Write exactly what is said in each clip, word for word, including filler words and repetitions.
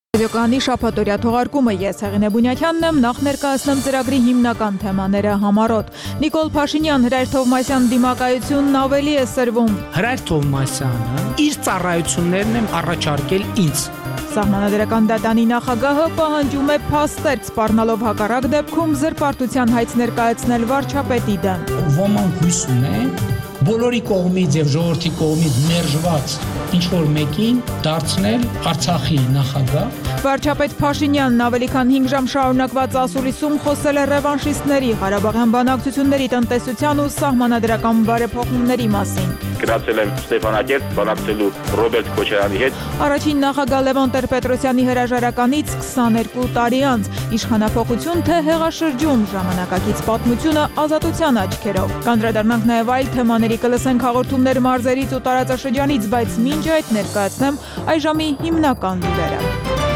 Տեվյոկանի շաբաթօրյա թողարկումը ես Հեղինե Բունյակյանն եմ, նախ ներկայացնեմ ծրագրի հիմնական թեմաները համառոտ։ Նիկոլ Փաշինյան, Հրայր Թովմասյան դիմակայությունն ավելի է սրվում։ Հրայր Թովմասյանը իր ծառայություններն եմ առաջարկել ինձ։ Սահմանադրական դատանի նախագահը պահանջում է փաստեր, սպառնալով հակառակ դեպքում զրպարտության հայց ներկայացնել վարչապետի դեմ։ Ոմանք հույս ունեն բոլորի կողմից եւ ժողովրդի կողմից մերժված ինչ-որ մեկին դարձնել Արցախի նախագահ։ Վարչապետ Փաշինյանն ավելի քան հինգ ժամ շարունակված ասուլիսում խոսել է ռևանշիստների, Ղարաբաղյան բանակցությունների, տնտեսության ու սահմանադրական բարեփոխումների մասին։ Գնացել եմ Ստեփանակերտ բանակցելու Ռոբերտ Քոչարյանի հետ։ Առաջին նախագահ Լևոն Տեր-Պետրոսյանի հրաժարականից քսաներկու տարի անց իշխանափոխություն թե հեղաշրջում, ժամանակակից պատմությունը ազատության աչքերով։ Կանդրադառնանք նաև այլ թեմաների, կլսենք հաղորդումներ մարզերից ու տարածաշրջանից, բայց մինչ այդ ներկայացնեմ այժմի հիմնական լուրերը։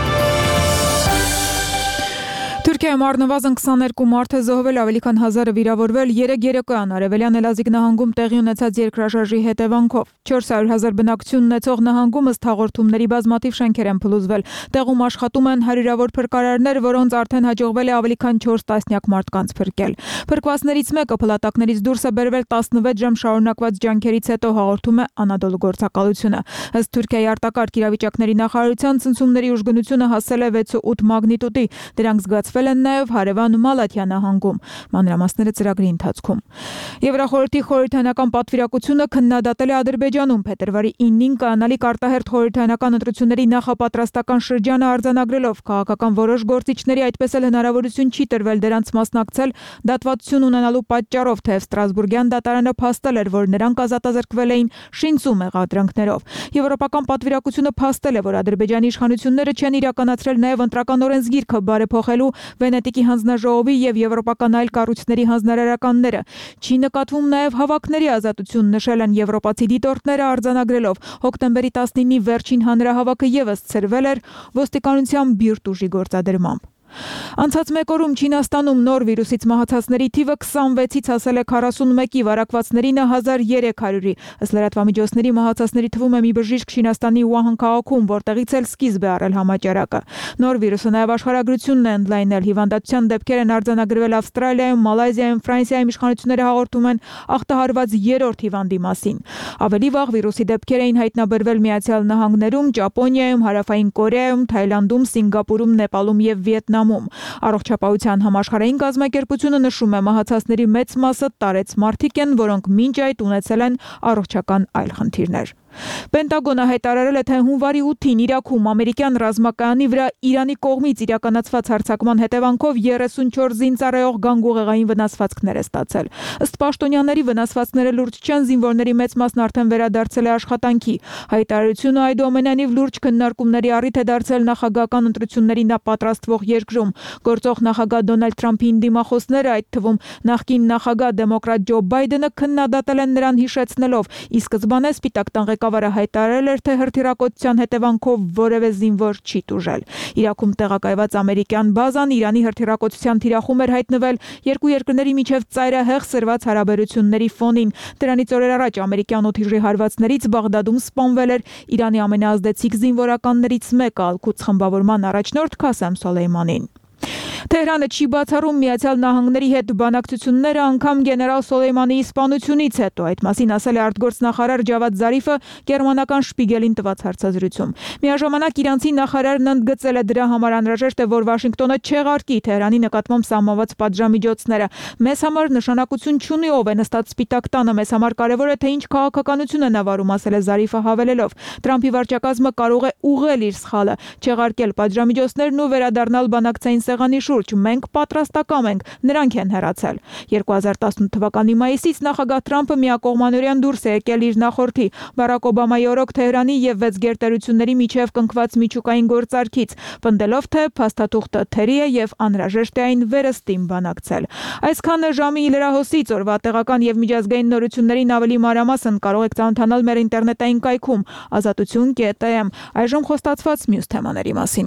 Թուրքիայում առնվազն քսաներկու մարդ է զոհվել, ավելի քան հազարը վիրավորվել, երեք երեկոյան Արևելյան Էլազիկ նահանգում տեղի ունեցած երկրաշարժի հետևանքով։ չորս հարյուր հազար բնակություն ունեցող նահանգում ըստ հաղորդումների բազմաթիվ շենքեր են փլուզվել։ Տեղում աշխատում են հարյուրավոր փրկարարներ, որոնց արդեն հաջողվել է ավելի քան չորս տասնյակ մարդկանց փրկել։ Փրկվածներից մեկը փլատակներից դուրս է բերվել տասնվեց ժամ շարունակված ջանքերից հետո, հաղորդում է Անադոլու գործակալությունը։ Ըստ Թուրքիայի արտակարգ իրավիճակների նախարարության, ցնցումների ուժգնությունը հասել է վեց ու ութ մագնիտուդի։ Դրանք զգացվել են նաև հարևան Մալաթիա նահանգում։ Մանրամասները ծրագրի ընթացքում։ Եվրախորհրդի խորհրդանական պատվիրակությունը քննադատել է Ադրբեջանում փետրվարի իննին կայանալիք արտահերթ խորհրդանական ընտրությունների նախապատրաստական շրջանը արձանագրելով քաղաքական որոշ գործիչների, այդպես էլ հնարավորություն չի տրվել դրանց մասնակցել դատվատություն ունենալու պատճառով, թեև Ստրասբուրգյան դատարանը փաստել էր, որ նրանք ազատազրկվել էին շինծու մեղադրանքներով։ Եվրոպական պատվիրակությունը փաստել է, որ Ադրբեջանի իշխանությունները չեն իրականացրել նաև ընտրական օրենսգիրքը բարեփոխելու Վենետիկի հանձնաժողովի եւ եվրոպական այլ կառույցների հանձնարարականները։ Չի նկատվում նաև հավաքների ազատություն, նշել են եվրոպացի դիտորդները արձանագրելով։ Հոկտեմբերի տասնինի վերջին հանրահավաքը եւս ցրվել էր ոստիկանության բիրտ ուժի գործադրմամբ։ Անցած մեկ օրում Չինաստանում նոր վիրուսից մահացածների թիվը քսանվեցից հասել է քառասունմեկի, վարակվածներինը հազար երեք հարյուրի։ Ըստ լրատվամիջոցների մահացածների թվում է մի բժիշկ Չինաստանի Ուահան քաղաքում, որտեղից էլ սկիզբ է առել համաճարակը։ Նոր վիրուսը նաև աշխարհագրությունն է ընդլայնել։ Հիվանդացության դեպքեր են արձանագրվել Ավստրալիայում, Մալայզիայում, Ֆրանսիայում, իշխանությունները հաղորդում են ախտահարված երրորդ հիվանդի մասին։ Ավելի վաղ վիրուսի դեպքեր էին հայտնաբերվել Միացյալ Նահանգներում, Ճապոնիայում, Հարավային Կորեայում, Թայլանդում, Սինգապուրում, Նեպալում եւ Վիետնամում։ Առողջապահության համաշխարհային կազմակերպությունը նշում է, մահացածների մեծ մասը տարեց մարդիկ են, որոնք մինչ այդ ունեցել են առողջական այլ խնդիրներ։ Պենտագոնը հայտարարել է, թե հունվարի ութին Իրաքում ամերիկյան ռազմակայանի վրա Իրանի կողմից իրականացված հարձակման հետևանքով երեսունչորս զինծառայող գանգուղեղային վնասվածքներ է ստացել։ Ըստ պաշտոնյաների վնասվածքները լուրջ չեն, զինվորների մեծ մասն արդեն վերադարձել է աշխատանքի։ Հայտարարությունը այդուամենայնիվ լուրջ քննարկումների առիթ է դարձել նախագահական ընտրություններին պատրաստվող երկրում։ Գործող նախագահ Դոնալդ Թրամփի դիմախոսները, այդ թվում նախկին նախագահ դեմոկրատ Ջո Բայդենը, քննադատել են նրան, հիշեցնելով՝ ի սկզբանե Սպիտակ տան ղեկավարը հայտարարել էր, թե հրթիռակոծության հետևանքով որևէ զինվոր չի տուժել։ Իրաքում տեղակայված ամերիկյան բազան Իրանի հրթիռակոծության թիրախում էր հայտնվել երկու երկրների միջև ծայրահեղ սրված հարաբերությունների ֆոնին։ Դրանից օրեր առաջ ամերիկյան օդիժի հարվածներից Բաղդադում սպանվել էր Իրանի ամենաազդեցիկ զինվորականներից մեկը, Ալ-Քուդս խմբավորման առաջնորդ Քասեմ Սոլեյմանին։ Թեհրանը չի բացառում Միացյալ Նահանգների հետ բանակցությունները անգամ գեներալ Սոլեյմանիի սպանությունից հետո, այդ մասին ասել է արտգործնախարար Ջավադ Զարիֆը գերմանական Շպիգելին տված հարցազրույցում։ Միաժամանակ իրանցի նախարարն ընդգծել է, դրա համար անհրաժեշտ է, որ Վաշինգտոնը չեղարկի Թեհրանի նկատմամբ սահմանված պատժամիջոցները։ Մեզ համար նշանակություն չունի ով է նստած Սպիտակ տանը, մեզ համար կարևոր է, թե ինչ քաղաքականություն է նա վարում, ասել է Զարիֆը, հավելելով. Թրամփի վարչակազմը կարող է ուղղել իր սխալը, չեղարկել պատժամիջոցներն ու վերադառնալ բանակցային սեղանի շուրջ, մենք պատրաստակամ ենք, նրանք են հեռացել։ երկու հազար տասնութ թվականի մայիսից նախագահ Թրամփը միակողմանորյան դուրս է եկել իր նախորդի Բարակ Օբամայի օրոք Թեհրանի եւ վեց գերտերությունների միջև կնքված միջուկային գործարքից, պնդելով, թե փաստաթուղթը թերի է եւ անհրաժեշտ է այն վերստին բանակցել։ Այսքանը ժամի լրահոսից օրվա տեղական եւ միջազգային նորություններին ավելի մանրամասն կարող եք ծանոթանալ մեր ինտերնետային կայքում ազատություն կետ եմ։ Այժմ խոստացված մյուս թեմաների մասին։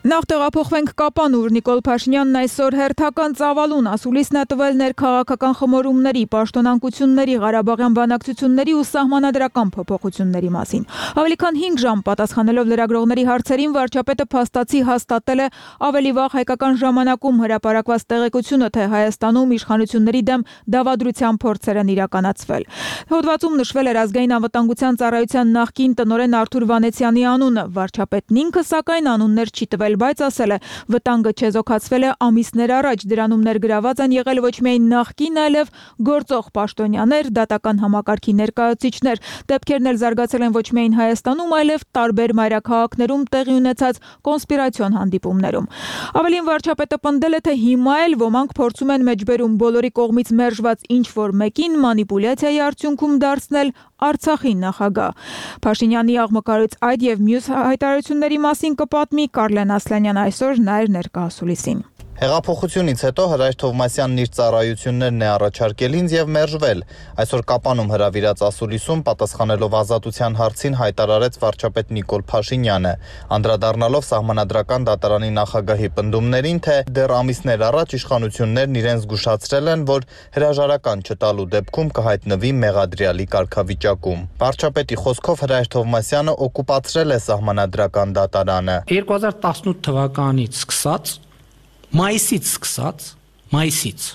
Նախ տեղափոխվենք Կապանուր, Նիկոլ Փաշինյանն այսօր հերթական ծավալուն ասուլիսն է տվել ներքաղաքական խմորումների, պաշտոնանկությունների, Ղարաբաղյան բանակցությունների ու սահմանադրական փոփոխությունների մասին։ Ավելի քան հինգ ժամ պատասխանելով լրագրողների հարցերին, վարչապետը փաստացի հաստատել է ավելի վաղ հայկական ժամանակում հրապարակված տեղեկությունը, թե Հայաստանում իշխանությունների դեմ դավադրության փորձեր են իրականացվել։ Հոդվածում նշվել էր ազգային անվտանգության ծառայության նախկին տնօրեն Արթուր Վանեցյանի անունը, վարչապետն ինքը սակայն անուններ չի տվել, բայց ասել է, վտանգը չեզոքացվել է ամիսներ առաջ, դրանում ներգրաված են եղել ոչ միայն նախկին, այլև գործող պաշտոնյաներ, դատական համակարգի ներկայացուցիչներ, դեպքերն էլ զարգացել են ոչ միայն Հայաստանում, այլև տարբեր մայրաքաղաքներում տեղի ունեցած կոնսպիրացիոն հանդիպումներում։ Ավելին վարչապետը պնդել է, թե հիմա էլ ոմանք փորձում են մեջբերում բոլորի կողմից մերժված ինչ-որ մեկին մանիպուլյացիայի արդյունքում դարձնել Արցախի նախագահ։ Փաշինյանի աղմկարից այդ եւ մյուս հայտարարությունների մասին կպատմի Կարլեն Ասլանյան այսօր նայր ներկա ասուլիսին։ Հեղափոխությունից հետո Հրայր Թովմասյանն իր ծառայություններն է առաջարկել ինձ եւ մերժվել։ Այսօր Կապանում հրավիրած ասուլիսում պատասխանելով ազատության հարցին հայտարարեց վարչապետ Նիկոլ Փաշինյանը, անդրադառնալով սահմանադրական դատարանի նախագահի պնդումներին, թե դեռ ամիսներ առաջ իշխանություններն իրենց զգուշացրել են, որ հրաժարական չտալու դեպքում կհայտնվի մեղադրյալի կարգավիճակում։ Վարչապետի խոսքով Հրայր Թովմասյանը օկուպացրել է սահմանադրական դատարանը։ երկու հազար տասնութ թվականից սկսած Մայիսից սկսած, մայիսից,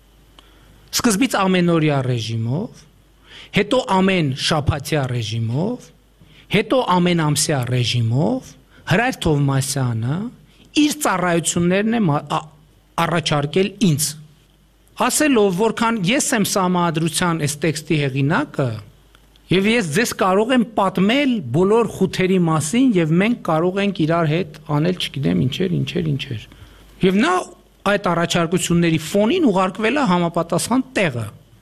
սկզբից ամենօրյա ռեժիմով, հետո ամեն շաբաթյա ռեժիմով, հետո ամեն ամսյա ռեժիմով, Հրայր Թովմասյանը իր ծառայություններն է առաջարկել ինձ, ասելով, որքան ես եմ սահմանադրության այս տեքստի հեղինակը, եւ ես ձեզ կարող եմ պատմել բոլոր խութերի մասին եւ մենք կարող ենք իրար հետ անել, չգիտեմ, ինչեր, ինչեր, ինչեր։ Եվ նա այդ առաջարկությունների ֆոնին ուղարկվել է համապատասխան տեղը,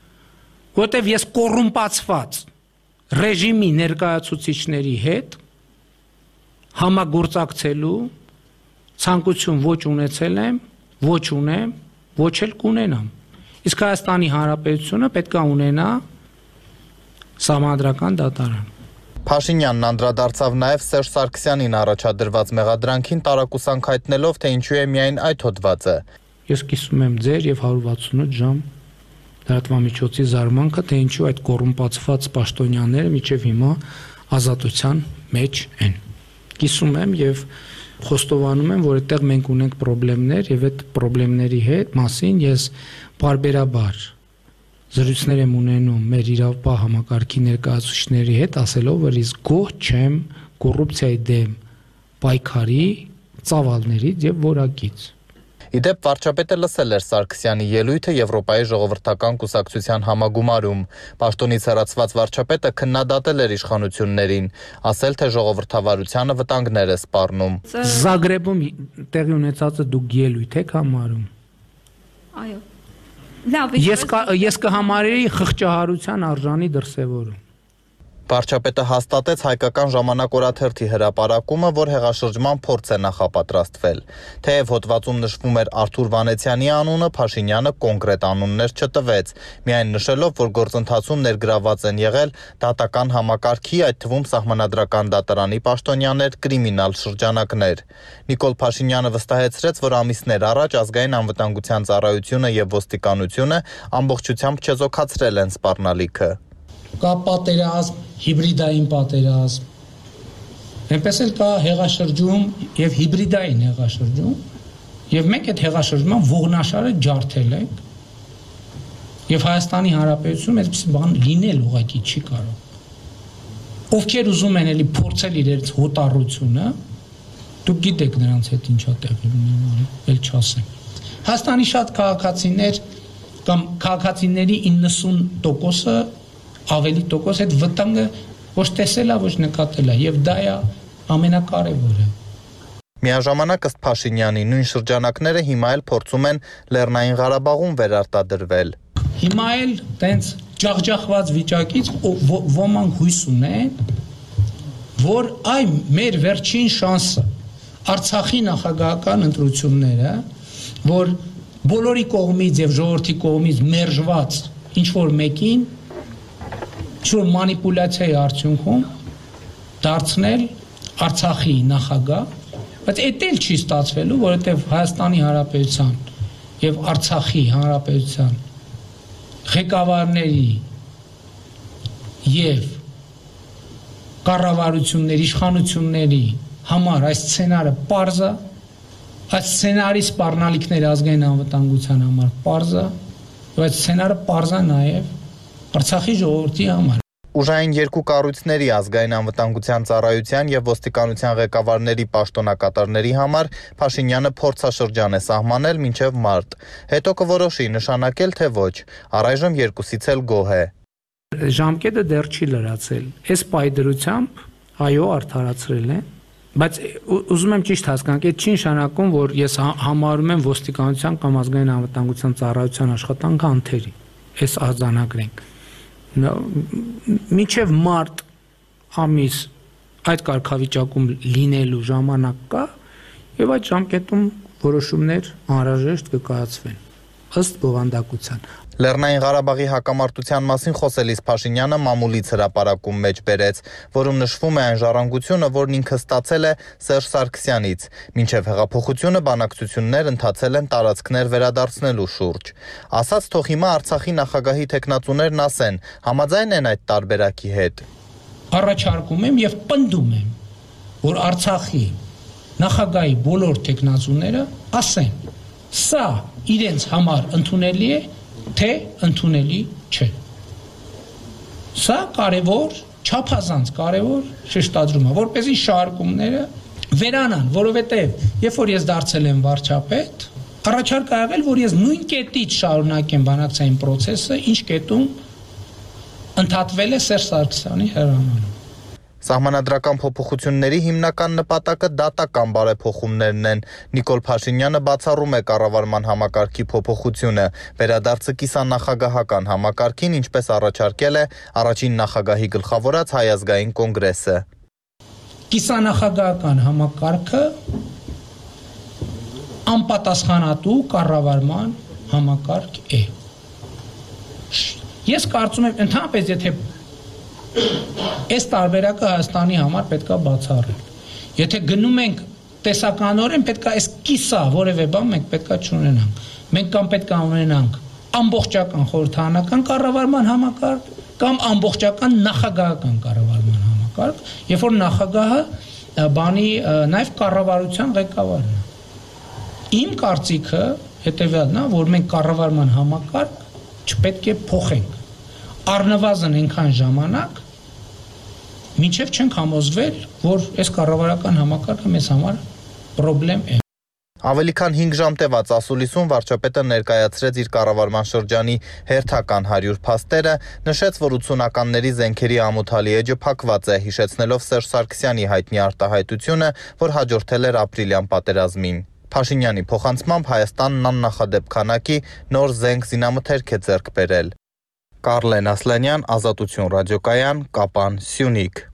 որտեղ ես կոռումպացված ռեժիմի ներկայացուցիչների հետ համագործակցելու ցանկություն ոչ ունեցել եմ, ոչ ունեմ, ոչ էլ կունենամ։ Իսկ Հայաստանի Հանրապետությունը պետք է ունենա սահմանադրական դատարան։ Փաշինյանն անդրադարձավ նաև Սերժ Սարգսյանին առաջադրված մեղադրանքին տարակուսանք հայտնելով, թե ինչու է միայն այդ հոդվածը։ Ես կիսում եմ ձեր եւ հարյուր վաթսունութ ժամ լրատվամիջոցի զարմանքը, թե ինչու այդ կոռումպացված պաշտոնյաները մինչև հիմա ազատության մեջ են։ Կիսում եմ եւ խոստովանում եմ, որ այդտեղ մենք ունենք խնդիրներ եւ այդ խնդիրների հետ մասին ես բարբերաբար զրույցներ եմ ունենում մեր իրավապահ համակարգի ներկայացուցիչների հետ, ասելով, որ ես գոհ չեմ կոռուպցիայի դեմ պայքարի ծավալներից եւ որակից։ Իդեպ վարչապետը լսել էր Սարգսյանի ելույթը Եվրոպայի ժողովրդական կուսակցության համագումարում։ Պաշտոնից հեռացված վարչապետը քննադատել էր իշխանություններին, ասել, թե ժողովրդավարությանը վտանգներ է սպառնում։ Զագրեբում տեղի ունեցածը դուք ելույթ եք համարում։ Այո։ Ես ես կհամարեի խղճահարության արժանի դրսևորում։ Վարչապետը հաստատեց հայկական ժամանակ օրաթերթի հրապարակումը, որ հեղաշրջման փորձ է նախապատրաստվել։ Թեև հոդվածում նշվում էր Արթուր Վանեցյանի անունը, Փաշինյանը կոնկրետ անուններ չտվեց, միայն նշելով, որ գործընթացում ներգրաված են եղել դատական համակարգի, այդ թվում սահմանադրական դատարանի պաշտոնյաներ, կրիմինալ շրջանակներ։ Նիկոլ Փաշինյանը վստահեցրեց, որ ամիսներ առաջ ազգային անվտանգության ծառայությունը եւ ոստիկանությունը ամբողջությամբ չեզոքացրել են սպառնալիքը։ Կա պատերազմ, հիբրիդային պատերազմ, այնպես էլ կա հեղաշրջում եւ հիբրիդային հեղաշրջում, եւ մենք այդ հեղաշրջման ողնաշարը ջարդել ենք, եւ Հայաստանի Հանրապետությունում այդպես բան լինել ուղղակի չի կարող։ Ովքեր ուզում են էլի փորձել իրենց հոտառությունը, դուք գիտեք նրանց հետ ինչա տեղի ունենալու, էլ չասեմ։ Հայաստանի շատ քաղաքացիներ կամ քաղաքացիների իննսուն տոկոսը ավելի տոկոս այդ վտանգը ոչ տեսել է, ոչ նկատել է, եւ դա է ամենակարևորը։ Միաժամանակ ըստ Փաշինյանի նույն շրջանակները հիմա էլ փորձում են Լեռնային Ղարաբաղում վերարտադրվել։ Հիմա էլ տենց ջախջախված վիճակից ոմանք հույս ունեն, որ այ մեր վերջին շանսը Արցախի նախագահական ընտրությունները, որ բոլորի կողմից եւ ժողովրդի կողմից մերժված ինչ որ մեկին ինչ-որ մանիպուլյացիայի արդյունքում դարձնել Արցախի նախագահ Բայց էդ էլ չի ստացվելու, որովհետև Հայաստանի Հանրապետության եւ Արցախի Հանրապետության ղեկավարների եւ կառավարությունների, իշխանությունների համար այս սցենարը պարզ է, այս սցենարի սպառնալիքները ազգային անվտանգության համար պարզ է, եւ այս սցենարը պարզ է նաեւ Արցախի ժողովրդի համար։ Ուժային երկու կառույցների ազգային անվտանգության ծառայության եւ ոստիկանության ղեկավարների պաշտոնակատարների համար Փաշինյանը փորձաշրջան է սահմանել մինչեւ մարտ։ Հետո կորոշի նշանակել թե ոչ։ Առայժմ երկուսից էլ գոհ է։ Ժամկետը դեռ չի լրացել։ Այս պայդրությամբ այո արդարացրել են, բայց ուզում եմ ճիշտ հասկանալ, այդ չի նշանակում, որ ես համարում եմ ոստիկանության կամ ազգային անվտանգության ծառայության աշխատանքը անթերի։ Այս արձանագրենք։ Մինչև մարտ ամիս այդ կարգավիճակում լինելու ժամանակ կա եւ այդ ժամկետում որոշումներ անհրաժեշտ կկայացվեն ըստ բովանդակության։ Լեռնային Ղարաբաղի հակամարտության մասին խոսելիս Փաշինյանը մամուլից հրապարակում մեջ բերեց, որում նշվում է այն ժառանգությունը, որն ինքը ստացել է Սերժ Սարգսյանից։ Մինչև հեղափոխությունը բանակցություններ ընթացել են տարածքներ վերադարձնելու շուրջ։ Ասաց թող հիմա Արցախի նախագահի տեխնացուներն ասեն, համաձայն են այդ տարբերակի հետ։ Առաջարկում եմ եւ պնդում եմ, որ Արցախի նախագահի բոլոր տեխնացուները ասեն, սա իրենց համար ընդունելի է թե ընդունելի չէ։ Սա կարևոր, չափազանց կարևոր շեշտադրում է, որպեսզի շարժումները վերանան, որովհետև երբ որ ես դարձել եմ վարչապետ, առաջարկ ա եղել, որ ես նույն կետից շարունակեմ բանակցային process-ը, ինչ կետում ընդհատվել է Սերժ Սարգսյանի հրամանով։ Սահմանադրական փոփոխությունների հիմնական նպատակը դատական բարեփոխումներն են։ Նիկոլ Փաշինյանը բացառում է կառավարման համակարգի փոփոխությունը, վերադարձը կիսանախագահական համակարգին, ինչպես առաջարկել է առաջին նախագահի գլխավորած Հայ ազգային կոնգրեսը։ Կիսանախագահական համակարգը անպատասխանատու կառավարման համակարգ է։ Ես կարծում եմ, ընդհանրապես եթե այս տարբերակը Հայաստանի համար պետքա բացառել։ Եթե գնում ենք տեսականորեն պետքա այս կիսա որևէ բան մենք պետքա չունենանք։ Մենք կամ պետքա ունենանք ամբողջական խորհրդարանական կառավարման համակարգ կամ ամբողջական նախագահական կառավարման համակարգ, երբ որ նախագահը բանի նաև կառավարության ղեկավարն է։ Իմ կարծիքը հետևյալն է, որ մենք կառավարման համակարգ չպետք է փոխենք։ Առնվազն այնքան ժամանակ մինչև չենք համոզվել, որ այս կառավարական համակարգը մեզ համար պրոբլեմ է։ Ավելի քան հինգ ժամ տևած ասուլիսում վարչապետը ներկայացրեց իր կառավարման շրջանի հերթական հարյուր փաստերը, նշեց, որ ութսունականների զենքերի ամոթալի էջը փակված է, հիշեցնելով Սերժ Սարգսյանի հայտնի արտահայտությունը, որ հաջորդել էր ապրիլյան պատերազմին։ Փաշինյանի փոխանցմամբ Հայաստանն աննախադեպ քանակի նոր զենք զինամթերք է ձեռք բերել։ Կարլեն Ասլանյան, Ազատություն ռադիոկայան, Կապան, Սյունիք։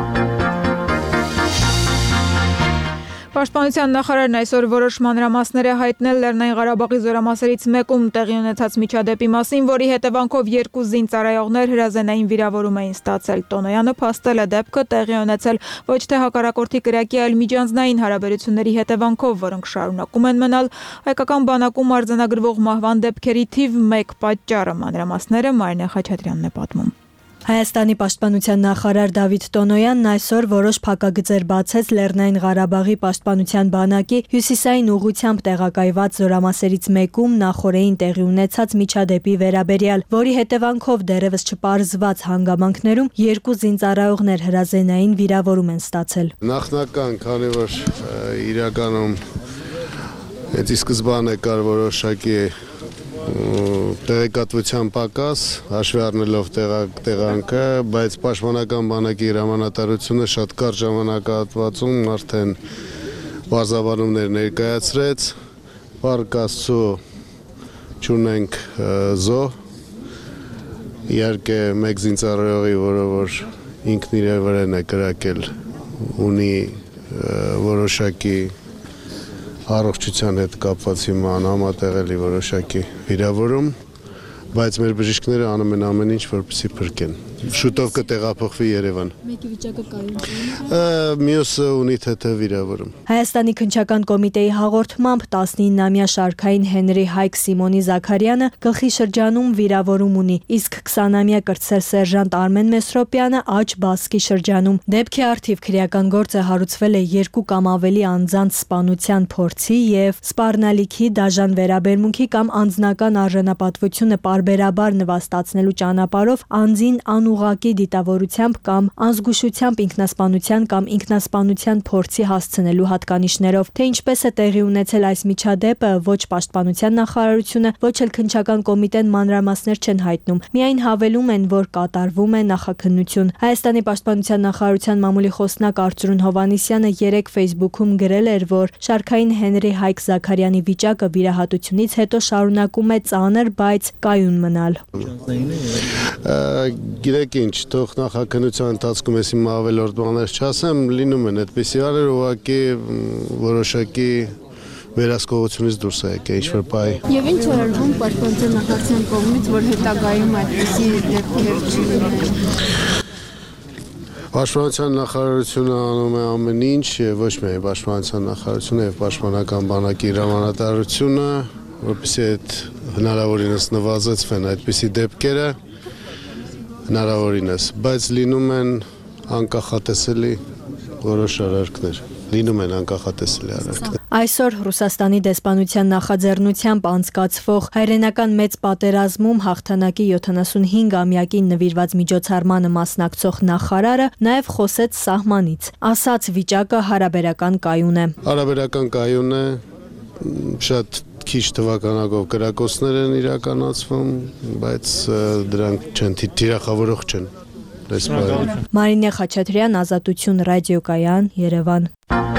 Պաշտպանության նախարարն այսօր որոշ մանրամասներ է հայտնել Լեռնային Ղարաբաղի զորամասերից մեկում տեղի ունեցած միջադեպի մասին, որի հետևանքով երկու զինծառայողներ հրազենային վիրավորում էին ստացել։ Տոնոյանը փաստել է դեպքը տեղի ունեցել ոչ թե հակառակորդի կրակի, այլ միջանձնային հարաբերությունների հետևանքով, որոնք շարունակում են մնալ հայկական բանակում արձանագրվող մահվան դեպքերի թիվ մեկ պատճառը։ Մանրամասները Մարինե Խաչատրյանն է պատմում։ Հայաստանի պաշտպանության նախարար Դավիթ Տոնոյանն այսօր որոշ փակագծեր բացեց Լեռնային Ղարաբաղի պաշտպանության բանակի հյուսիսային ուղղությամբ տեղակայված զորամասերից մեկում նախորդին տեղի ունեցած միջադեպի վերաբերյալ, որի հետևանքով դեռևս չպարզված հանգամանքներում երկու զինծառայողներ հրազենային վիրավորում են ստացել։ Նախնական, քանի որ իրականում այդ սկզբանը կար որոշակի տեղեկատվության պակաս, հաշվի առնելով տեղանքը, բայց պաշտպանական բանակի հրամանատարությունը շատ կարճ ժամանակահատվածում արդեն բարձրաբանումներ ներկայացրեց, Փառք Աստծո չունենք զոհ, իհարկե մեկ զինծառայողի, որը որ ինքն իր վրան է կրակել, ունի որոշակի առողջության հետ կապված հիմա անհամատեղելի որոշակի վիրավորում, բայց մեր բժիշկները անում են ամեն ինչ, որպեսզի փրկեն։ շուտով կտեղափոխվի Երևան։ Մեկի վիճակը կայուն։ Մյուսը ունի թեթև վիրավորում։ Հայաստանի քննչական կոմիտեի հաղորդմամբ տասնիննամյա շարքային Հենրի Հայք Սիմոնի Զաքարյանը գլխի շրջանում վիրավորում ունի, իսկ քսանամյա կրտսեր սերժանտ Արմեն Մեսրոպյանը աջ բասկի շրջանում։ Դեպքի առթիվ քրեական գործը հարուցվել է երկու կամ ավելի անձանց սպանության փորձի եւ սպառնալիքի դաժան վերաբերմունքի կամ անձնական արժանապատվությունը պարբերաբար նվաստացնելու ճանապարհով անձին անուղղակի դիտավորությամբ կամ անզգուշությամբ ինքնասպանության կամ ինքնասպանության փորձի հասցնելու հատկանիշներով։ Թե ինչպես է տեղի ունեցել այս միջադեպը, ոչ Պաշտպանության նախարարությունը, ոչ էլ քննչական կոմիտեն մանրամասներ չեն հայտնում։ Միայն հավելում են, որ կատարվում է նախաքննություն։ Հայաստանի Պաշտպանության նախարարության մամուլի խոսնակ Արծրուն Հովհաննիսյանը երեկ Facebook-ում գրել էր, որ շարքային Հենրի Հայք Զաքարյանի վիճակը վիրահատությունից հետո շարունակում է ծանր, բայց կայուն մնալ։ Գիտեք ինչ, թող նախաքննության ընթացքում ես իմ ավելորդ բաներ չասեմ, լինում են այդպիսի բաներ, ուղղակի որոշակի վերահսկողությունից դուրս է եկել ինչ-որ բայ։ Եվ ինչ է արվում Պաշտպանության նախարարության կողմից, որ հետագայում այդպիսի դեպքեր չլինեն։ Պաշտպանության նախարարությունը անում է ամեն ինչ, եւ ոչ միայն Պաշտպանության նախարարությունը եւ Պաշտպանական բանակի հրամանատարությունը, որպեսզի այդ հնարավորինս նվազեցվեն այդպիսի դեպքերը, հնարավորինս, բայց լինում են անկախատեսելի որոշ արարքներ։ Լինում են անկախատեսելի արարքներ։ Այսօր Ռուսաստանի դեսպանության նախաձեռնությամբ անցկացվող հայրենական մեծ պատերազմում հաղթանակի յոթանասունհինգամյակին նվիրված միջոցառմանը մասնակցող նախարարը նաև խոսեց սահմանից։ Ասաց վիճակը հարաբերական կայուն է։ Հարաբերական կայուն է, շատ քիչ թվականակով կրակոցներ են իրականացվում, բայց դրանք չեն թիրախավորող չեն։ Մարինե Խաչատրյան, Ազատություն ռադիոկայան, Երևան։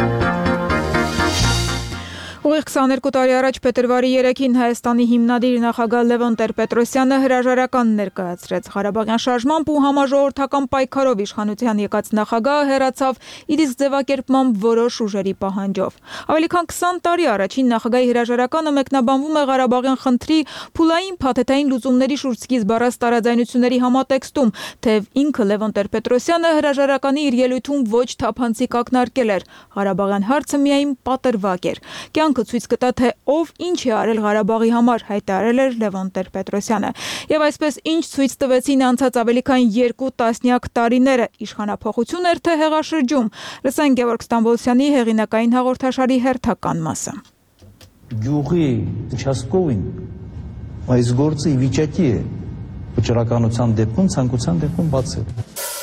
Ուղիղ քսաներկու տարի առաջ փետրվարի երեքին Հայաստանի հիմնադիր նախագահ Լևոն Տեր-Պետրոսյանը հրաժարական ներկայացրեց։ Ղարաբաղյան շարժմամբ ու համաժողովրդական պայքարով իշխանության եկած նախագահը հեռացավ իր իսկ ձևակերպմամբ որոշ ուժերի պահանջով։ Ավելի քան քսան տարի առաջին նախագահի հրաժարականը մեկնաբանվում է Ղարաբաղյան խնդրի փուլային փաթեթային լուծումների շուրջ սկիզբ առած տարաձայնությունների համատեքստում, թեև ինքը Լևոն Տեր-Պետրոսյանը հրաժարականի իր ելույթում ոչ թափանցիկ ակնարկել էր։ Ղարաբաղյան հարցը միայն պատրվակ էր։ Կյանքը ցույց կտա, թե ով ինչ է արել Ղարաբաղի համար, հայտարարել էր Լևոն Տեր-Պետրոսյանը։ Եվ այսպես ինչ ցույց տվեցին անցած ավելի քան երկու տասնյակ տարիները, իշխանափոխություն էր թե հեղաշրջում։ Լսենք Գևորգ Ստամբոլցյանի հեղինակային հաղորդաշարի հերթական մասը։ Գյուղի участковին այս գործը ի վիճակի է վճռականության դեպքում, ցանկության դեպքում բացել։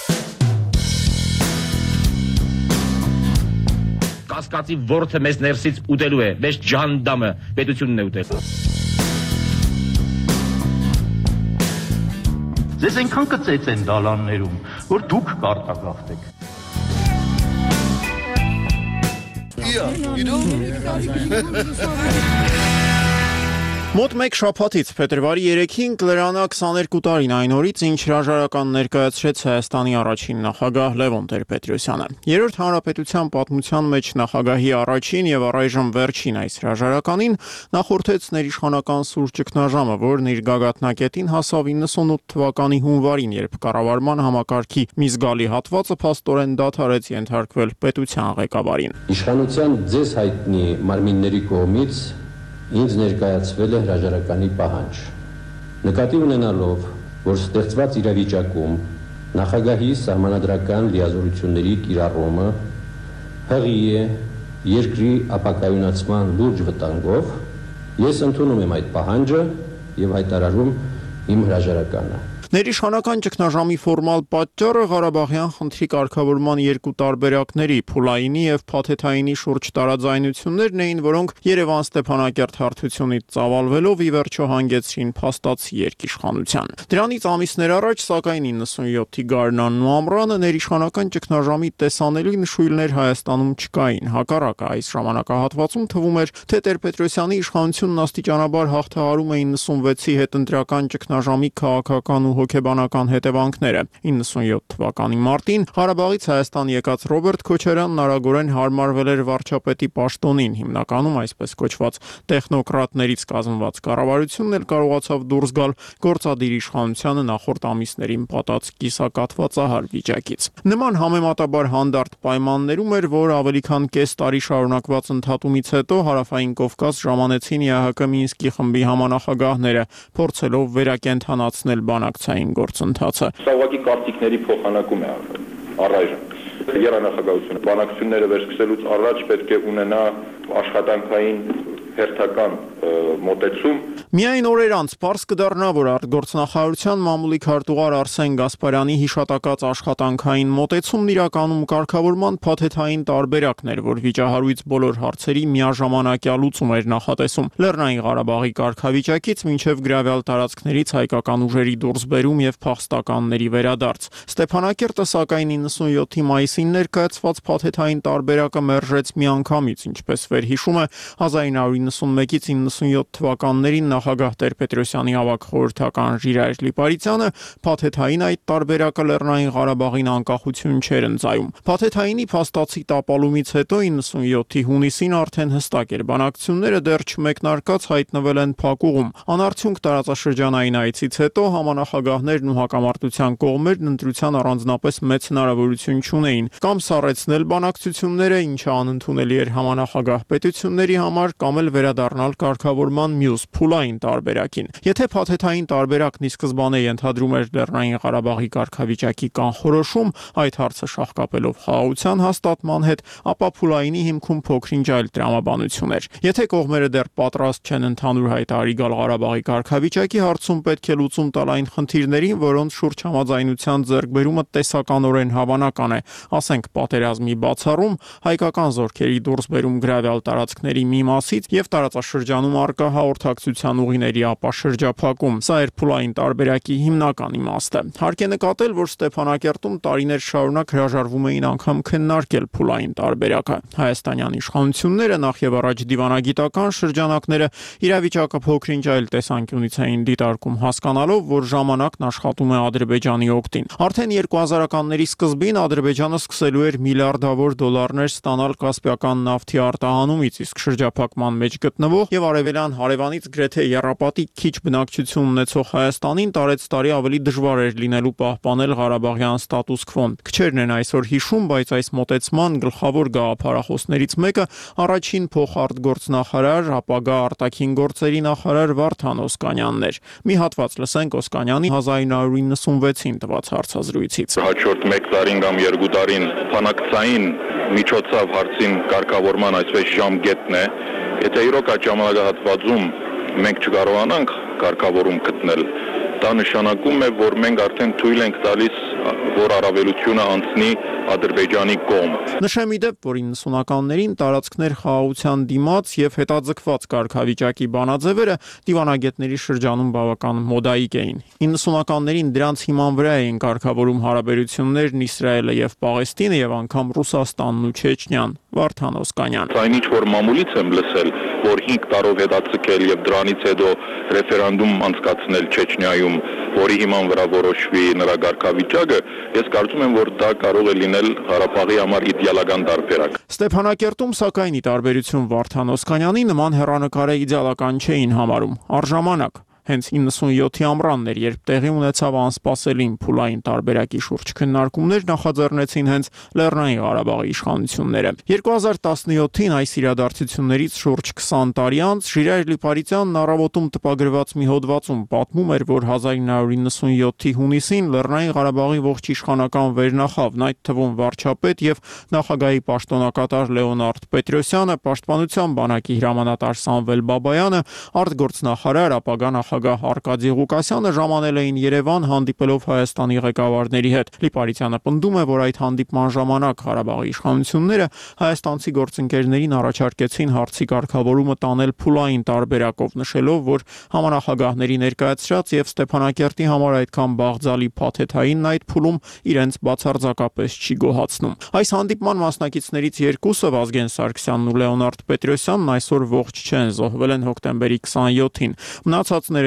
Կասկածի ворթը մեզ ներսից ուտելու է, մեզ ջանդամը պետությունն է ուտելու։ Ձեզ այնքան կծեց են դալաններում, որ դուք կարտագաղթեք։ Մոտ մեկ շաբաթից փետրվարի երեքին կլրանա քսաներկու տարին այն օրից, ինչ հրաժարական ներկայացրեց Հայաստանի առաջին նախագահ Լևոն Տեր-Պետրոսյանը։ Երրորդ հանրապետության պատմության մեջ նախագահի առաջին եւ առայժմ վերջին այս հրաժարականին նախորդեց ներիշխանական սուր ճգնաժամը, որն իր գագաթնակետին հասավ իննսունութ թվականի հունվարին, երբ կառավարման համակարգի մի զգալի հատվածը փաստորեն դադարեց ենթարկվել պետության ղեկավարին։ Իշխանության ձեզ հայտնի մարմինների կողմից ինձ ներկայացվել է հրաժարականի պահանջ։ Նկատի ունենալով, որ ստեղծված իրավիճակում նախագահի սահմանադրական լիազորությունների կիրառումը հղի է երկրի ապակայունացման լուրջ վտանգով, ես ընդունում եմ այդ պահանջը եւ հայտարարում իմ հրաժարականը։ Ներիշխանական ճգնաժամի ֆորմալ պատճառը Ղարաբաղյան խնդրի կարգավորման երկու տարբերակների՝ փուլայինի եւ փաթեթայինի շուրջ տարաձայնություններն էին, որոնք Երևան-Ստեփանակերտ հարթությունից ծավալվելով ի վերջո հանգեցրին փաստացի երկիշխանության։ Դրանից ամիսներ առաջ, սակայն իննսունյոթի գարնանն ու ամռանը ներիշխանական ճգնաժամի տեսանելի նշույլներ Հայաստանում չկային։ Հակառակը, այս ժամանակահատվածում թվում էր, թե Տեր-Պետրոսյանի իշխանությունն աստիճանաբար հաղթահարում է իննսունվեցի հետընտրական ճգնաժամի քաղաքական ու հոգեբանական հետևանքները։ իննսունյոթ թվականի մարտին Ղարաբաղից Հայաստան եկած Ռոբերտ Քոչարյանն արագորեն հարմարվել էր վարչապետի պաշտոնին, հիմնականում այսպես կոչված տեխնոկրատներից կազմված կառավարությունն էլ կարողացավ դուրս գալ գործադիր իշխանությանը նախորդ ամիսներին պատած կիսակաթվածահար վիճակից։ Նման համեմատաբար հանդարտ պայմաններում էր, որ ավելի քան կես տարի շարունակված ընդհատումից հետո Հարավային Կովկաս ժամանեցին ԵԱՀԿ Մինսկի խմբի համանախագահները, փորձելով վերակենդանացնել բանակցային գործընթացը։ Սա ուղղակի կարծիքների փոխանակում է առայժմ։ Երանախագահությունը բանակցությունները վերսկսելուց առաջ պետք է ունենա աշխատանքային հերթական մոտեցում։ Միայն օրեր անց պարզ կդառնա, որ արտգործնախարարության մամուլի քարտուղար Արսեն Գասպարյանի հիշատակած աշխատանքային մոտեցումն իրականում կարգավորման փաթեթային տարբերակն էր, որ վիճահարույց բոլոր հարցերի միաժամանակյա լուծում էր նախատեսում։ Լեռնային Ղարաբաղի կարգավիճակից մինչև գրավյալ տարածքներից հայկական ուժերի դուրսբերում եւ փախստականների վերադարձ։ Ստեփանակերտը սակայն իննսունյոթի մայիսին ներկայացված փաթեթային տարբերակը մերժեց միանգամից, ինչպես վերհիշում է հազար իննսուն իննսունմեկից իննսունյոթ թվականներին նախագահ Տեր-Պետրոսյանի ավագ խորհրդական Ժիրայր Լիպարիցյանը, փաթեթային այդ տարբերակը Լեռնային Ղարաբաղին անկախություն չէր ընծայում։ Փաթեթայինի փաստացի տապալումից հետո իննսունյոթի հունիսին արդեն հստակ էր, բանակցությունները դեռ չմեկնարկած հայտնվել են փակուղում։ Անարդյունք տարածաշրջանային այցից հետո համանախագահներն ու հակամարտության կողմերն ընտրության առանձնապես մեծ հնարավորություն չունեին կամ սառեցնել բանակցությունները, ինչը անընդունելի էր համանախագահ պետությունների համար, կամ էլ վերադառնալ կարգավորման մյուս փուլային տարբերակին։ Եթե փաթեթային տարբերակն ի սկզբանե ենթադրում էր Լեռնային Ղարաբաղի կարգավիճակի կանխորոշում, այդ հարցը շահկապելով խաղաղության հաստատման հետ, ապա փուլայինի հիմքում փոքրինչ այլ տրամաբանություն էր։ Եթե կողմերը դեռ պատրաստ չեն ընդհանուր հայտարարի գալ Ղարաբաղի կարգավիճակի հարցում, պետք է լուծում տալ այն խնդիրներին, որոնց շուրջ համաձայնության ձեռքբերումը տեսականորեն հավանական է, ասենք պատերազմի բացառում, հայկական զորքերի դուրսբերում գրավյալ տարածքների մի մասից եւ տարածաշրջանում առկա հաղորդակցության ուղիների ապաշրջափակում։ Սա էր փուլային տարբերակի հիմնական իմաստը։ Հարկ է նկատել, որ Ստեփանակերտում տարիներ շարունակ հրաժարվում էին անգամ քննարկել փուլային տարբերակը։ Հայաստանյան իշխանությունները նախ եւ առաջ դիվանագիտական շրջանակները իրավիճակը փոքրինչ այլ տեսանկյունից էին դիտարկում, հասկանալով, որ ժամանակն աշխատում է Ադրբեջանի օգտին։ Արդեն երկու հազարականների սկզբին Ադրբեջանը սկսելու էր միլիարդավոր դոլարներ ստանալ Կասպիական նավթի արտահանումից, իսկ շրջափակման մեջ գտնվող եւ արևելյան հարևանից գրեթե եռապատի քիչ բնակչություն ունեցող Հայաստանին տարեց տարի ավելի դժվար էր լինելու պահպանել Ղարաբաղյան ստատուս քվոն։ Քչերն են այսօր հիշում, բայց այս մոտեցման գլխավոր գաղափարախոսներից մեկը առաջին փոխարտգործնախարար, ապագա արտաքին գործերի նախարար Վարդան Օսկանյանն էր։ Մի հատված լսենք Օսկանյանի հազար իննսուն իննսունվեցին տված հարցազրույցից։ Հաջորդ մեկ տարին կամ երկու տարին բանակցային միջոցով հարցին կարգավորման այսպես ժամկետն է։ Եթե իրոք այդ ժամանակահատվածում մենք չկարողանանք կարգավորում գտնել, դա նշանակում է, որ մենք արդեն թույլ ենք տալիս, որ առավելությունը անցնի Ադրբեջանի կողմ։ Նշեմ ի դեպ, որ իննսունականներին տարածքներ խաղաղության դիմաց եւ հետաձգված կարգավիճակի բանաձևերը դիվանագետների շրջանում բավական մոդայիկ էին։ իննսունականներին դրանց հիման վրա էին կարգավորում հարաբերություններն Իսրայելը եւ Պաղեստինը եւ անգամ Ռուսաստանն ու Չեչնյան։ Վարդան Օսկանյան։ Այն ինչ որ մամուլից եմ լսել, որ հինգ տարով հետաձգել եւ դրանից հետո ռեֆերենդում անցկացնել Չեչնիայում, որի հիման վրա որոշվի նրա կարգավիճակը, ես կարծում եմ, որ դա կարող է լինել Ղարաբաղի համար իդեալական տարբերակ։ Ստեփանակերտում սակայն ի տարբերություն Վարդան Օսկանյանի նման հեռանկարը իդեալական չէին համարում։ Առժամանակ հենց իննսունյոթի ամռանն էր, երբ տեղի ունեցավ անսպասելին փուլային տարբերակի շուրջ քննարկումներ նախաձեռնեցին հենց Լեռնային Ղարաբաղի իշխանությունները։ երկու հազար տասնյոթին այս իրադարձություններից շուրջ քսան տարի անց Ժիրայր Լիպարիցյանն առավոտում տպագրված մի հոդվածում պատմում էր, որ հազար իննսուն իննսունյոթի հունիսին Լեռնային Ղարաբաղի ողջ իշխանական վերնախավն, այդ թվում վարչապետ եւ նախագահի պաշտոնակատար Լեոնարդ Պետրոսյանը, պաշտպանության բանակի հրամանատար Սամվել Բաբայանը, արտգործնախարար ապագա նախագահ Արկադի Ղուկասյանը ժամանել էին Երևան հանդիպելով Հայաստանի ղեկավարների հետ։ Լիպարիցյանը պնդում է, որ այդ հանդիպման ժամանակ Ղարաբաղի իշխանությունները հայաստանցի գործընկերներին առաջարկեցին հարցի կարգավորումը տանել փուլային տարբերակով, նշելով, որ համանախագահների ներկայացրած եւ Ստեփանակերտի համար այդքան բաղձալի փաթեթային այդ փուլում իրենց բացարձակապես չի գոհացնում։ Այս հանդիպման մասնակիցներից երկուսը Վազգեն Սարգսյանն ու Լեոնարդ Պետրոսյանն այսօր ողջ չեն, զոհվել են հոկտեմբերի քսանյոթին։ Մնացածները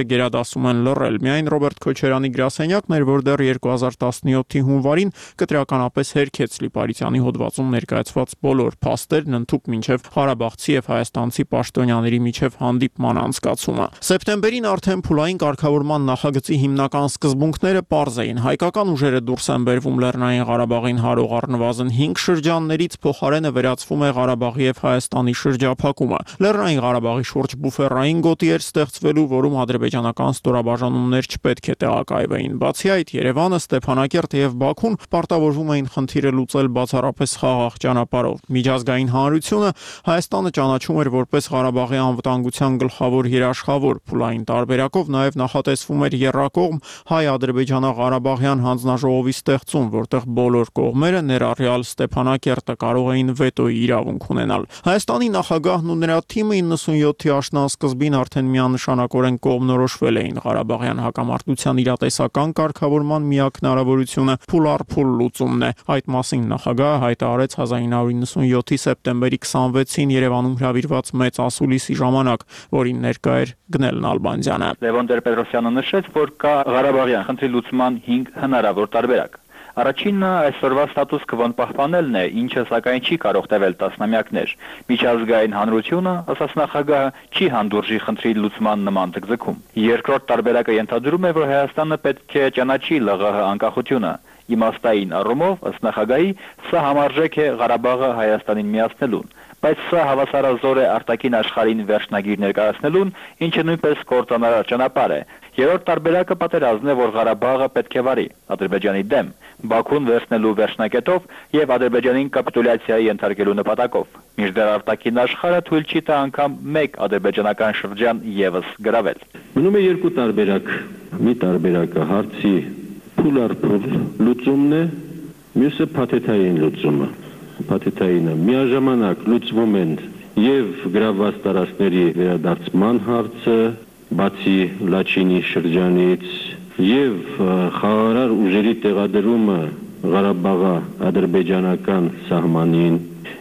կողմերը գերադասում են լռել։ Միայն Ռոբերտ Քոչարյանի գրասենյակն էր, որ դեռ երկու հազար տասնյոթի հունվարին կտրականապես հերքեց Լիպարիսյանի հոդվածում ներկայացված բոլոր փաստերն ընդհուպ մինչև ղարաբաղցի եւ հայաստանցի պաշտոնյաների միջև հանդիպման անցկացումը։ Սեպտեմբերին արդեն փուլային կարգավորման նախագծի հիմնական սկզբունքները պարզ էին։ Հայկական ուժերը դուրս են բերվում Լեռնային Ղարաբաղին հարող առնվազն հինգ շրջաններից, փոխարենը վերածվում է Ղարաբաղի եւ Հայաստանի շրջափակումը։ Լեռնային Ղարաբաղի շուրջ բուֆերային գոտի էր ստեղծվելու, որում ադրբեջանական ստորաբաժանումներ չպետք է տեղակայվեին։ Բացի այդ, Երևանը, Ստեփանակերտը եւ Բաքուն պարտավորվում էին խնդիրը լուծել բացառապես խաղաղ ճանապարհով։ Միջազգային հանրությունը Հայաստանը ճանաչում էր որպես Ղարաբաղի անվտանգության գլխավոր երաշխավոր, փուլային տարբերակով նաև նախատեսվում էր եռակողմ հայ-ադրբեջանա-ղարաբաղյան հանձնաժողովի ստեղծում, որտեղ բոլոր կողմերը, ներառյալ Ստեփանակերտը, կարող էին վետոյի իրավունք ունենալ։ Հայաստանի նախագահն ու նրա թիմը իննսունյոթի աշնանսկզբին արդեն միանշանակորեն կողմնորոշվել էին Ղարաբաղյան հակամարտության իրատեսական կարգավորման միակ հնարավորությունը փուլ առ փուլ լուծումն է։ Այդ մասին նախագահը հայտարարեց հազար ինը հարյուր իննսունյոթի սեպտեմբերի քսանվեցին Երևանում հրավիրված մեծ ասուլիսի ժամանակ, որին ներկա էր Գնել Նալբանդյանը։ Լևոն Տեր-Պետրոսյանը նշեց, որ կա Ղարաբաղյան խնդրի լուծման հինգ հնարավոր տարբերակ։ Առաջինը այսօրվա ստատուս քվոն պահպանելն է, ինչը սակայն չի կարող տևել տասնամյակներ։ Միջազգային հանրությունը, ասաց նախագահը, չի հանդուրժի խնդրի լուծման նման ձգձգում։ Երկրորդ տարբերակը ենթադրում է, որ Հայաստանը պետք է ճանաչի ԼՂՀ անկախությունը։ Իմաստային առումով, ըստ նախագահի, սա համարժեք է Ղարաբաղը Հայաստանին միացնելուն, բայց սա հավասարազոր է արտաքին աշխարհին վերջնագիր ներկայացնելուն, ինչը նույնպես կործանարար ճանապարհ է։ Երրորդ տարբերակը պատերազմն է, որ Ղարաբաղը պետք է վարի Ադրբեջանի դեմ, Բաքուն վերցնելու վերջնակետով եւ Ադրբեջանին կապիտուլյացիայի ենթարկելու նպատակով։ Մինչդեռ արտաքին աշխարհը թույլ չի տա անգամ մեկ ադրբեջանական շրջան եւս գրավել։ Մնում է երկու տարբերակ։ Մի տարբերակը հարցի փուլ առ փուլ լուծումն է, մյուսը փաթեթային լուծումը։ Փաթեթայինը միաժամանակ լուծվում են եւ գրավված տարածքների վերադարձման հարցը, բացի Լաչինի շրջանից, եւ խաղաղարար ուժերի տեղադրումը Ղարաբաղի ադրբեջանական սահմանին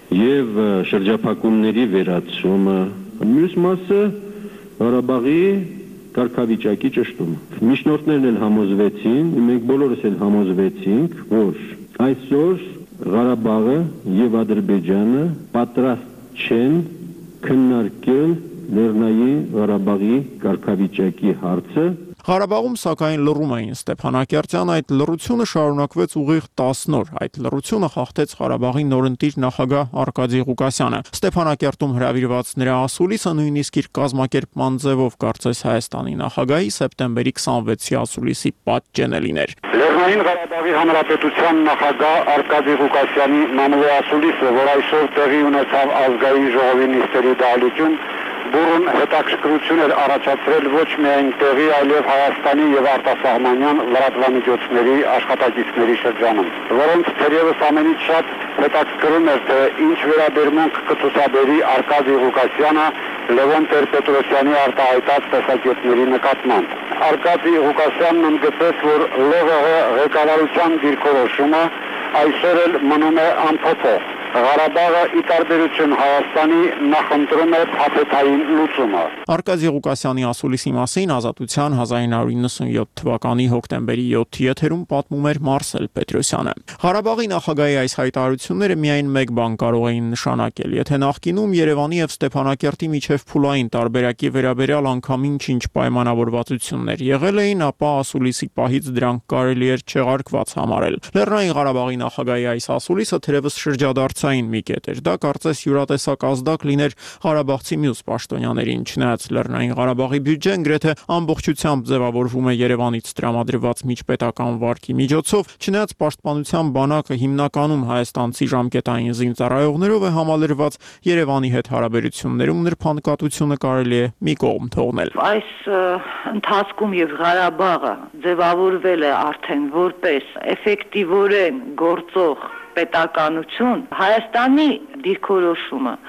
եւ շրջափակումների վերացումը, մյուս մասը Ղարաբաղի կարգավիճակի ճշտումը։ Միջնորդներն էլ համոզվեցին, մենք բոլորս էլ համոզվեցինք, որ այսօր Ղարաբաղը եւ Ադրբեջանը պատրաստ չեն քննարկել Լեռնային Ղարաբաղի կարգավիճակի հարցը։ Ղարաբաղում սակայն լռում էին Ստեփանակերտյան, այդ լռությունը շարունակվեց ուղիղ տասն օր։ Այդ լռությունը խախտեց Ղարաբաղի նորընտիր նախագահ Արկադի Ղուկասյանը։ Ստեփանակերտում հրավիրված նրա ասուլիսը նույնիսկ իր կազմակերպման ձևով կարծես Հայաստանի նախագահի սեպտեմբերի քսանվեցի ասուլիսի պատճեն է լիներ։ Լեռնային Ղարաբաղի Հանրապետության նախագահ Արկադի Ղուկասյանի մամուլի ասուլիսը, որ այսօր տեղի ունեցավ ազգային ժողովի նիստերի դահլիճում, բուրըն հետաքրքրություն էր առաջացրել ոչ միայն տեղի, այլև Հայաստանի եւ արտասահմանյան լրատվամիջոցների աշխատակիցների շրջանում, որոնց թերևս ամենից շատ հետաքրքրում էր, թե ինչ վերաբերմունք կցուցաբերի Արկադի Ղուկասյանը Լևոն Տեր-Պետրոսյանի արտահայտած տեսակետների նկատմամբ։ Արկադի Ղուկասյանն ընդգծեց, որ ԼՂՀ ղեկավարության դիրքորոշումը այսօր էլ մնում է անփոփոխ։ Ղարաբաղը ի տարբերություն Հայաստանի նախընտրում է փաթեթային լուծումը։ Արկադի Ղուկասյանի ասուլիսի մասին Ազատության հազար ինը հարյուր իննսունյոթ թվականի հոկտեմբերի յոթի եթերում պատմում էր Մարսել Պետրոսյանը։ Ղարաբաղի նախագահի այս հայտարարությունները միայն մեկ բան կարող էին նշանակել, եթե նախկինում Երևանի եւ Ստեփանակերտի միջև փուլային տարբերակի վերաբերյալ անգամ ինչ-ինչ պայմանավորվածություններ եղել էին, ապա ասուլիսի պահից դրանք կարելի էր չեղարկված համարել։ Լեռնային Ղարաբաղի նախագահի այս ասուլիսը թերևս շրջադարձային մի կետ էր։ Դա կարծես յուրատեսակ ազդակ լիներ Ղարաբաղցի մյուս պաշտոնյաներին, չնայած Լեռնային Ղարաբաղի բյուջեն գրեթե ամբողջությամբ ձևավորվում է Երևանից տրամադրված միջպետական վարկի միջոցով, չնայած պաշտպանության բանակը հիմնականում հայաստանցի ժամկետային զինծառայողներով է համալրված, Երևանի հետ հարաբերություններում նրբանկատությունը կարելի է մի կողմ թողնել։ Այս ընթացքում եւ Ղարաբաղը ձևավորվել է արդեն որպես էֆեկտիվորեն գործող պետականություն, Հայաստանի դիրքորոշումը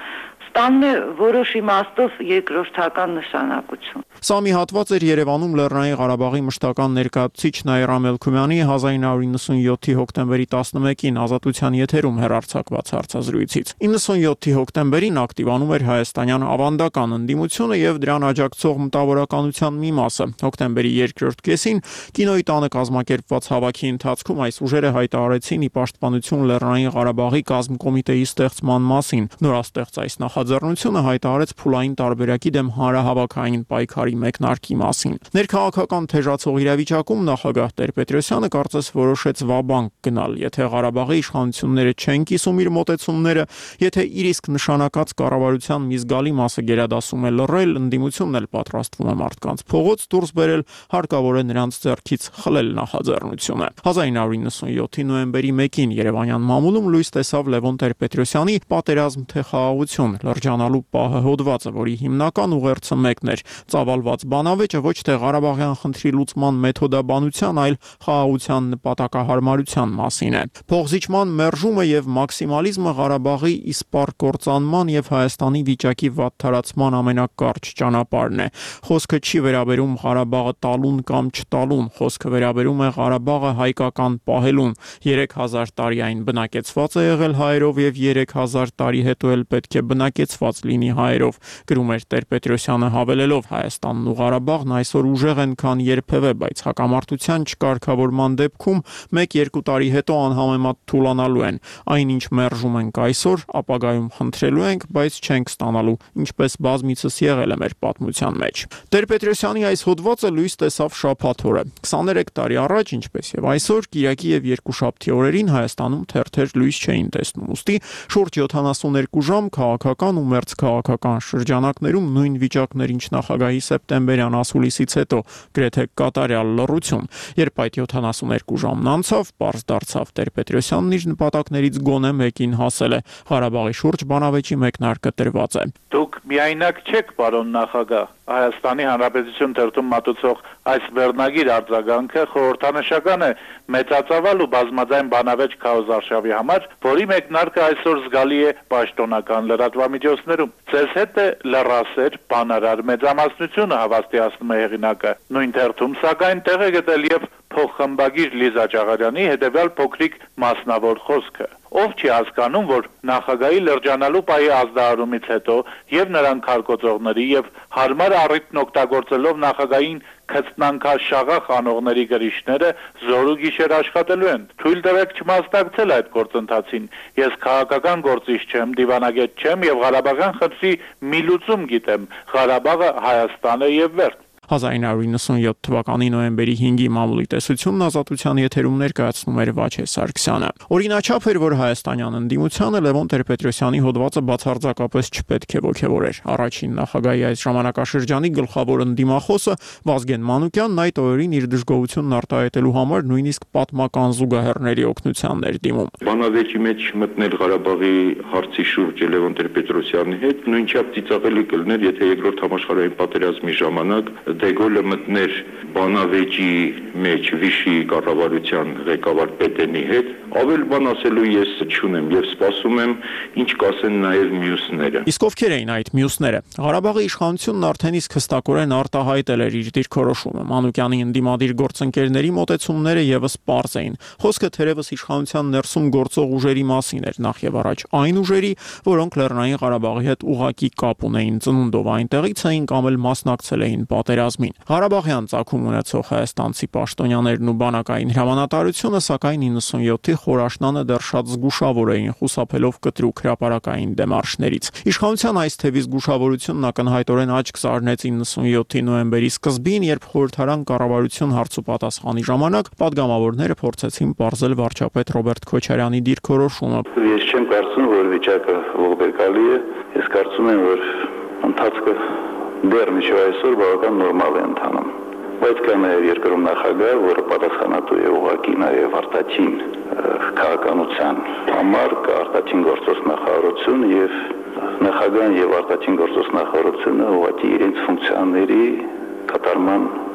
ստանում է որոշ իմաստով երկրորդական նշանակություն։ Սա մի հատված էր Երևանում Լեռնային Ղարաբաղի մշտական ներկայացուցիչ Նաիրա Մելքումյանի հազար իննսուն նվաթ հոկտեմբերի տասնմեկին Ազատության եթերում հեռարձակված հարցազրույցից։ իննսունյոթի հոկտեմբերին ակտիվանում էր հայաստանյան ավանդական ընդդիմությունը եւ դրան աջակցող մտավորականության մի մասը։ Հոկտեմբերի երկրորդ կեսին Կինոյի տանը կազմակերպված հավաքի ընթացքում այս ուժերը հայտարարեցին ի պաշտպանություն Լեռնային Ղարաբաղի կազմկոմիտեի ստեղծման մասին։ Նորաստեղծ այս նախաձեռնությունը հայտարարեց փուլային տարբերակի դեմ հանրահավաքային պայքարի մեկնարկի մասին։ Ներքաղաքական թեժացող իրավիճակում նախագահ Տեր-Պետրոսյանը կարծես որոշեց վաբանկ գնալ, եթե Ղարաբաղի իշխանությունները չեն կիսում իր մոտեցումները, եթե իր իսկ նշանակած կառավարության մի զգալի մասը գերադասում է լռել, ընդդիմությունն էլ պատրաստվում է մարդկանց փողոց դուրս բերել, հարկավոր է նրանց ձեռքից խլել նախաձեռնությունը։ հազար իննսուն նվաթի նոյեմբերի մեկին Երևանյան մամուլում լույս տեսավ Լևոն Տեր-Պետրոսյանի «Պատերազմ թե խաղաղություն» լրջանալու պահը հոդվածը, որի հիմնական ուղերձը մեկն էր՝ ծավալված բանավեճը ոչ թե Ղարաբաղյան խնդրի լուծման մեթոդաբանության, այլ խաղաղության նպատակահարմարության մասին է։ Փոխզիջման մերժումը եւ մաքսիմալիզմը Ղարաբաղի իսպառ կործանման եւ Հայաստանի վիճակի վատթարացման ամենակարճ ճանապարհն է։ Խոսքը չի վերաբերում Ղարաբաղը տալուն կամ չտալուն, խոսքը վերաբերում է Ղարաբաղը հայկական պահելուն։ երեք հազար տարի այն բնակեցված է եղել հայերով եւ երեք հազար տարի հետո էլ պետք է բնակեցված լինի հայերով, գրում էր Տեր-Պետրոսյանը հավելելով Հայաստանն ու Ղարաբաղն այսօր ուժեղ են քան երբևէ, բայց հակամարտության չկարգավորման դեպքում մեկ-երկու տարի հետո անհամեմատ թուլանալու են։ Այնինչ մերժում ենք այսօր, ապագայում խնդրելու ենք, բայց չենք ստանալու, ինչպես բազմիցս եղել է մեր պատմության մեջ։ Տեր-Պետրոսյանի այս հոդվածը լույս տեսավ շաբաթ օրը։ քսաներեք տարի առաջ, ինչպես եւ այսօր, Կիրակի եւ Երկուշաբթի օրերին Հայաստանում թերթեր լույս չէին տեսնում։ Ուստի շուրջ յոթանասուներկու ժամ քաղաքական ու մերձքաղաքական շրջանակներում նույն վիճակներ, ինչ նախագահի սեպտեմբերյան ասուլիսից հետո, գրեթե կատարյալ լռություն։ Երբ այդ յոթանասուներկու ժամն անցավ, պարզ դարձավ Տեր-Պետրոսյանն իր նպատակներից գոնե մեկին հասել է։ Ղարաբաղի շուրջ բանավեճի մեկնարկը տրված է։ Դուք միայնակ չեք, պարոն նախագահ։ Հայաստանի Հանրապետություն թերթում մատուցող այս վերնագիր արձագանքը խորհրդանշական է մեծածավալ ու բազմաձայն բանավեճ Քաոս Արշավի համար, որի մեկնարկը այսօր զգալի է պաշտոնական լրատվամիջոցներում։ Ձեզ հետ է լռասեր, բանարար մեծամասնությունը, հավաստիացնում է հեղինակը։ Նույն թերթում սակայն տեղ է գտել եւ փոխխմբագիր Լիզա Ճաղարյանի հետեւյալ փոքրիկ մասնավոր խոսքը։ Ով չի հասկանում, որ նախագահի լրջանալու պահի ազդարարումից հետո եւ նրան քարկոծողների եւ հարմար առիթն օգտագործելով նախագահին քծնանքաշաղախ անողների գրիչները զոր ու գիշեր աշխատելու են։ Թույլ տվեք չմասնակցել այդ գործընթացին։ Ես քաղաքական գործիչ չեմ, դիվանագետ չեմ եւ Ղարաբաղյան խնդրի մի լուծում գիտեմ։ Ղարաբաղը Հայաստան է եւ վերջ։ հազար իննսուն նվաթ թվականի նոյեմբերի հինգի մամուլի տեսությունն Ազատության եթերում ներկայացնում էր Վաչե Սարգսյանը։ Օրինաչափ էր, որ հայաստանյան ընդդիմությանը Լևոն Տեր-Պետրոսյանի հոդվածը բացարձակապես չպետք է ոգևորեր։ Առաջին նախագահի այս ժամանակաշրջանի գլխավոր ընդդիմախոսը Վազգեն Մանուկյանն այդ օրերին իր դժգոհությունն արտահայտելու համար նույնիսկ պատմական զուգահեռների օգնությանն էր դիմում։ Բանավեճի մեջ մտնել Ղարաբաղի հարցի շուրջ Լևոն Տեր-Պետրոսյանի հետ նույնչափ ծիծաղելի կլներ, եթե երկրորդ համաշխարհային պատերազմի ժամանակ Դեգոլը մտներ բանավեճի մեջ Վիշի կառավարության ղեկավար Պետենի հետ, ավել բան ասելու ես չունեմ եւ սպասում եմ ինչ կասեն նաեւ մյուսները։ Իսկ ովքեր էին այդ մյուսները։ Ղարաբաղի իշխանությունն արդեն իսկ հստակորեն արտահայտել էր իր դիրքորոշումը։ Մանուկյանի ընդդիմադիր գործընկերների մոտեցումները եւս պարզ էին։ Խոսքը թերևս իշխանության ներսում գործող ուժերի մասին էր, նախ եւ առաջ այն ուժերի, որոնք Լեռնային Ղարաբաղի հետ ուղակի կապ ունեին ծնունդով այնտեղից էին կամ էլ մասնակցել էին պատերազմին։ Ղարաբաղյան ծագում ունեցող հայաստանցի պաշտոնյաներն ու բանակային հրամանատարությունը սակայն իննսունյոթի խորաշնանը դեռ շատ զգուշավոր էին խուսափելով կտրուկ հրապարակային դեմարշներից։ Իշխանության այս թևի զգուշավորությունն ակնհայտորեն աչք զարնեց իննսունյոթի նոյեմբերի սկզբին, երբ խորհրդարան կառավարություն հարցուպատասխանի ժամանակ падգամավորները փորձեցին պարզել վարչապետ Ռոբերտ Քոչարյանի դիրքորոշումը։ Ես չեմ կարծում, որ վիճակը ողբերգալի է։ Ես կարծում եմ, որ ընթացքը դեռ մինչև այսօր բավական նորմալ է ընթանում։ Բայց կա նաև երկրում նախագահ, որը պատասխանատու է ուղղակի նաև արտաքին քաղաքականության համար, կա արտաքին գործոս նախարարություն եւ նախագահն եւ արտաքին գործոս նախարարությունը ուղղակի իրենց ֆունկցիաների կատարման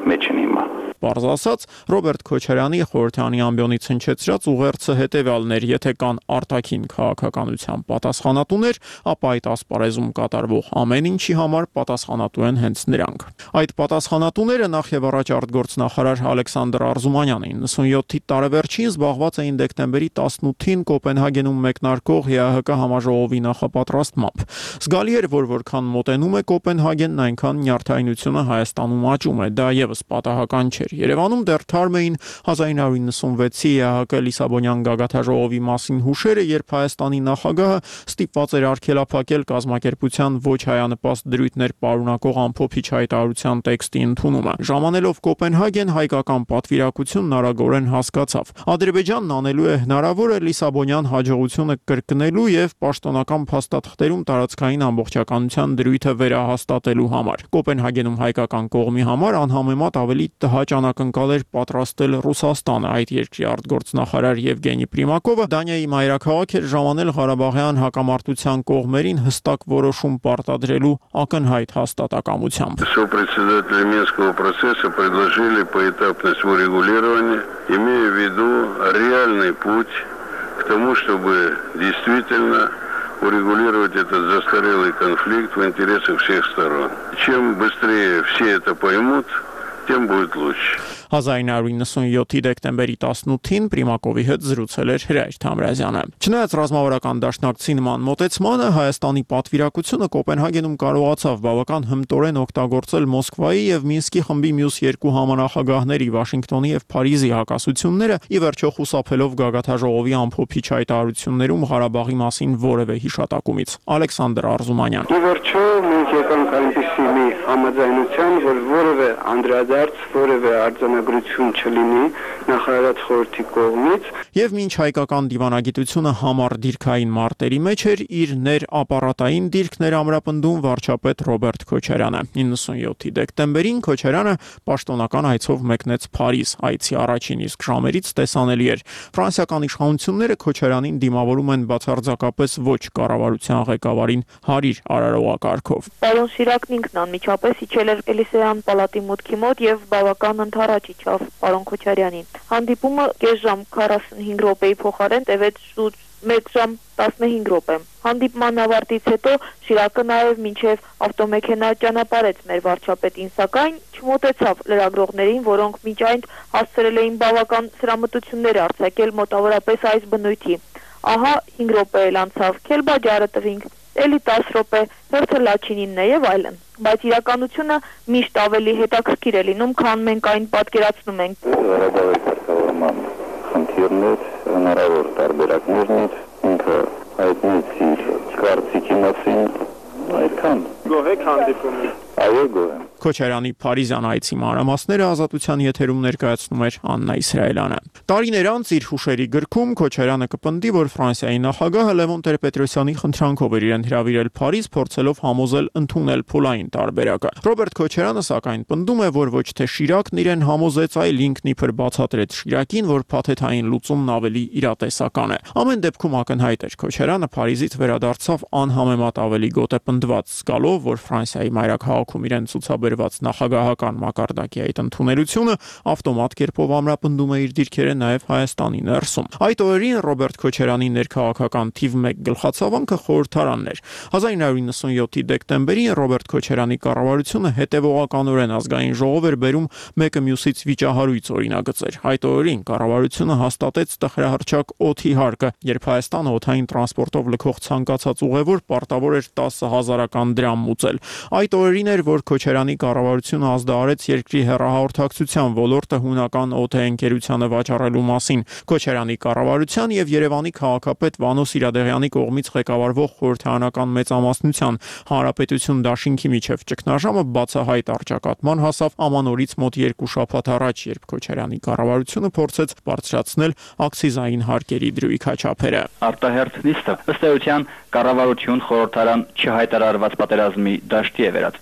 մեջ են հիմա։ Պարզ ասած, Ռոբերտ Քոչարյանի խորհրդանի ամբիոնից հնչեցրած ուղերձը հետևյալներ, եթե կան արտաքին քաղաքականության պատասխանատուներ, ապա այդ ասպարեզում կատարվող ամեն ինչի համար պատասխանատու են հենց նրանք։ Այդ պատասխանատուները նախ եւ առաջ արտգործնախարար Ալեքսանդր Արզումանյանը իննսունյոթի տարեվերջին զբաղված էին դեկտեմբերի տասնութին Կոպենհագենում մեկնարկող ԵԱՀԿ համաժողովի նախապատրաստմամբ։ Զգալի էր, որ որքան մոտենում է Կոպենհագենն, այնքան նյարդայնությունը Հայաստանում աճում է, դա եւս պատահական չէ։ Երևանում դեռ թարմ էին հազար նույնսուն իննսունվեցի ԵԱՀԿ Լիսաբոնյան գագաթաժողովի մասին հուշերը, երբ Հայաստանի նախագահը ստիպված էր արգելափակել կազմակերպության ոչ հայանպաստ դրույթներ պարունակող ամփոփիչ հայտարարության տեքստի ընդունումը։ Ժամանելով Կոպենհագեն, հայկական պատվիրակությունն արագորեն հասկացավ. Ադրբեջանն անելու է հնարավորը Լիսաբոնյան հաջողությունը կրկնելու եւ պաշտոնական փաստաթղթերում տարածքային ամբողջականության դրույթը վերահաստատելու համար։ Կոպենհագենում հայկական կողմի համար անհամեմատ ավելի տհաճ անակնկալ էր պատրաստել Ռուսաստանը։ Այդ երկրի արտգործնախարար Եվգենի Պրիմակովը Դանիայի մայրաքաղաք էր ժամանել Ղարաբաղյան հակամարտության կողմերին հստակ որոշում պարտադրելու ակնհայտ հաստատակամությամբ։ Сопредседатели Минского процесса предложили поэтапность урегулирования, имея в виду реальный путь к тому, чтобы действительно урегулировать этот застарелый конфликт в интересах всех сторон. Чем быстрее все это поймут, тем будет лучше. հազար նույնսուն իննսունյոթի դեկտեմբերի տասնութին Պրիմակովի հետ զրուցել էր Հրայր Թամրազյանը։ Չնայած ռազմավարական դաշնակցի նման մոտեցմանը, Հայաստանի պատվիրակությունը Կոպենհագենում կարողացավ բավական հմտորեն օգտագործել Մոսկվայի եւ Մինսկի խմբի մյուս երկու համանախագահների Վաշինգտոնի եւ Փարիզի հակասությունները, ի վերջո խուսափելով գագաթաժողովի ամփոփիչ հայտարարություններում Ղարաբաղի մասին որևէ հիշատակումից։ Ալեքսանդր Արզումանյան։ Ի վերջո մենք եկանք այնպիսի մի համաձայնության, որ որևէ անդրադարձ, որևէ արձանագրություն չլինի նախարարած խորհրդի կողմից։ Եվ մինչ հայկական դիվանագիտությունը համառ դիրքային մարտերի մեջ էր, իր ներ ապարատային դիրքներ ամրապնդում վարչապետ Ռոբերտ Քոչարյանը։ իննսունյոթի դեկտեմբերին Քոչարյանը պաշտոնական այցով մեկնեց Փարիզ։ Այցի առաջին իսկ ժամերից տեսանելի էր։ Ֆրանսիական իշխանությունները Քոչարյանին դիմավորում են բացարձակապես ոչ կառավարության ղեկավարին հարիր արարողակարգով։ Պարոն Շիրակն ինքն անմիջապես իջել էր Էլիսեյան պալատի մուտքի մոտ եւ բավական ընդառաջ իջավ պարոն Քոչարյանին։ Հանդիպումը կես ժամ քառասունհինգ րոպեի փոխարեն տևեց շուրջ մեկ ժամ տասնհինգ րոպե։ Հանդիպման ավարտից հետո Շիրակը նաև մինչև ավտոմեքենա ճանապարհեց մեր վարչապետին, սակայն չմոտեցավ լրագրողներին, որոնք մինչ այն հասցրել էին բավական սրամտություններ արձակել մոտավորապես այս բնույթի։ Ահա հինգ րոպե էլ անցավ, քել բաջարը տվինք, էլի տասը րոպե, հերթը լաչինինն է եւ այլն։ Բայց իրականությունը միշտ ավելի հետաքրքիր է լինում, քան մենք այն պատկերացնում ենք։ Ղարաբաղի կարգավորման խնդիրներ, հնարավոր տարբերակներն ինքը հայտնեց իր կարծիքի մասին, այդքան։ Գոհ եք հանդիպումից։ Այո, գոհ եմ։ Քոչարյանի Փարիզյան այցի մանրամասները Ազատության եթերում ներկայացնում էր Աննա Իսրայելյանը։ Տարիներ անց իր հուշերի գրքում Քոչարյանը կպնդի, որ Ֆրանսիայի նախագահը Լևոն Տեր-Պետրոսյանի խնդրանքով էր իրեն հրավիրել Փարիզ, փորձելով համոզել ընդունել փուլային տարբերակը։ Ռոբերտ Քոչարյանը սակայն պնդում է, որ ոչ թե Շիրակն իրեն համոզեց, այլ ինքն իբր բացատրեց Շիրակին, որ փաթեթային լուծումն ավելի իրատեսական է։ Ամեն դեպքում ակնհայտ էր Քոչարյանը Փարիզից վերադարձավ անհամեմատ ավելի գոտեպնդված, զգալով, որ Ֆրանսիայի մայրաքաղաքում իրեն ցուցաբերված նախագահական մակարդակի այդ ընդունելությունը ավտոմատ կերպով ամրապնդում է իր դիրքերը նաև Հայաստանի ներսում։ Այդ օրերին Ռոբերտ Քոչարյանի ներքաղաքական թիվ մեկ գլխացավանքը խորհրդարանն էր։ հազար նույնսուն իննսունյոթի դեկտեմբերին Ռոբերտ Քոչարյանի կառավարությունը հետևողականորեն ազգային ժողով էր բերում մեկը մյուսից վիճահարույց օրինագծեր։ Այդ օրերին կառավարությունը հաստատեց տխրահռչակ օդի հարկը, երբ Հայաստանը օդային տրանսպորտով լքող ցանկացած ուղևոր պարտավոր էր տասը հազարական դրամ մուծել։ Այդ օրերին էր, որ Քոչարյանի կառավարությունը ազդարարեց երկրի հեռահաղորդակցության ոլորտը հունական օդաընկերությանը վաճառելու մասին։ Քոչարյանի կառավարության եւ Երևանի քաղաքապետ Վանո Սիրադեղյանի կողմից ղեկավարվող խորհրդարանական մեծամասնության Հանրապետություն դաշինքի միջև ճգնաժամը բացահայտ առճակատման հասավ ամանորից մոտ երկու շաբաթ առաջ, երբ Քոչարյանի կառավարությունը փորձեց բարձրացնել ակցիզային հարկերի դրույքաչափերը։ Արտահերթ նիստը ըստ էության կառավարություն խորհրդարան չհայտարարված պատերազմի դաշտի է վերածվել։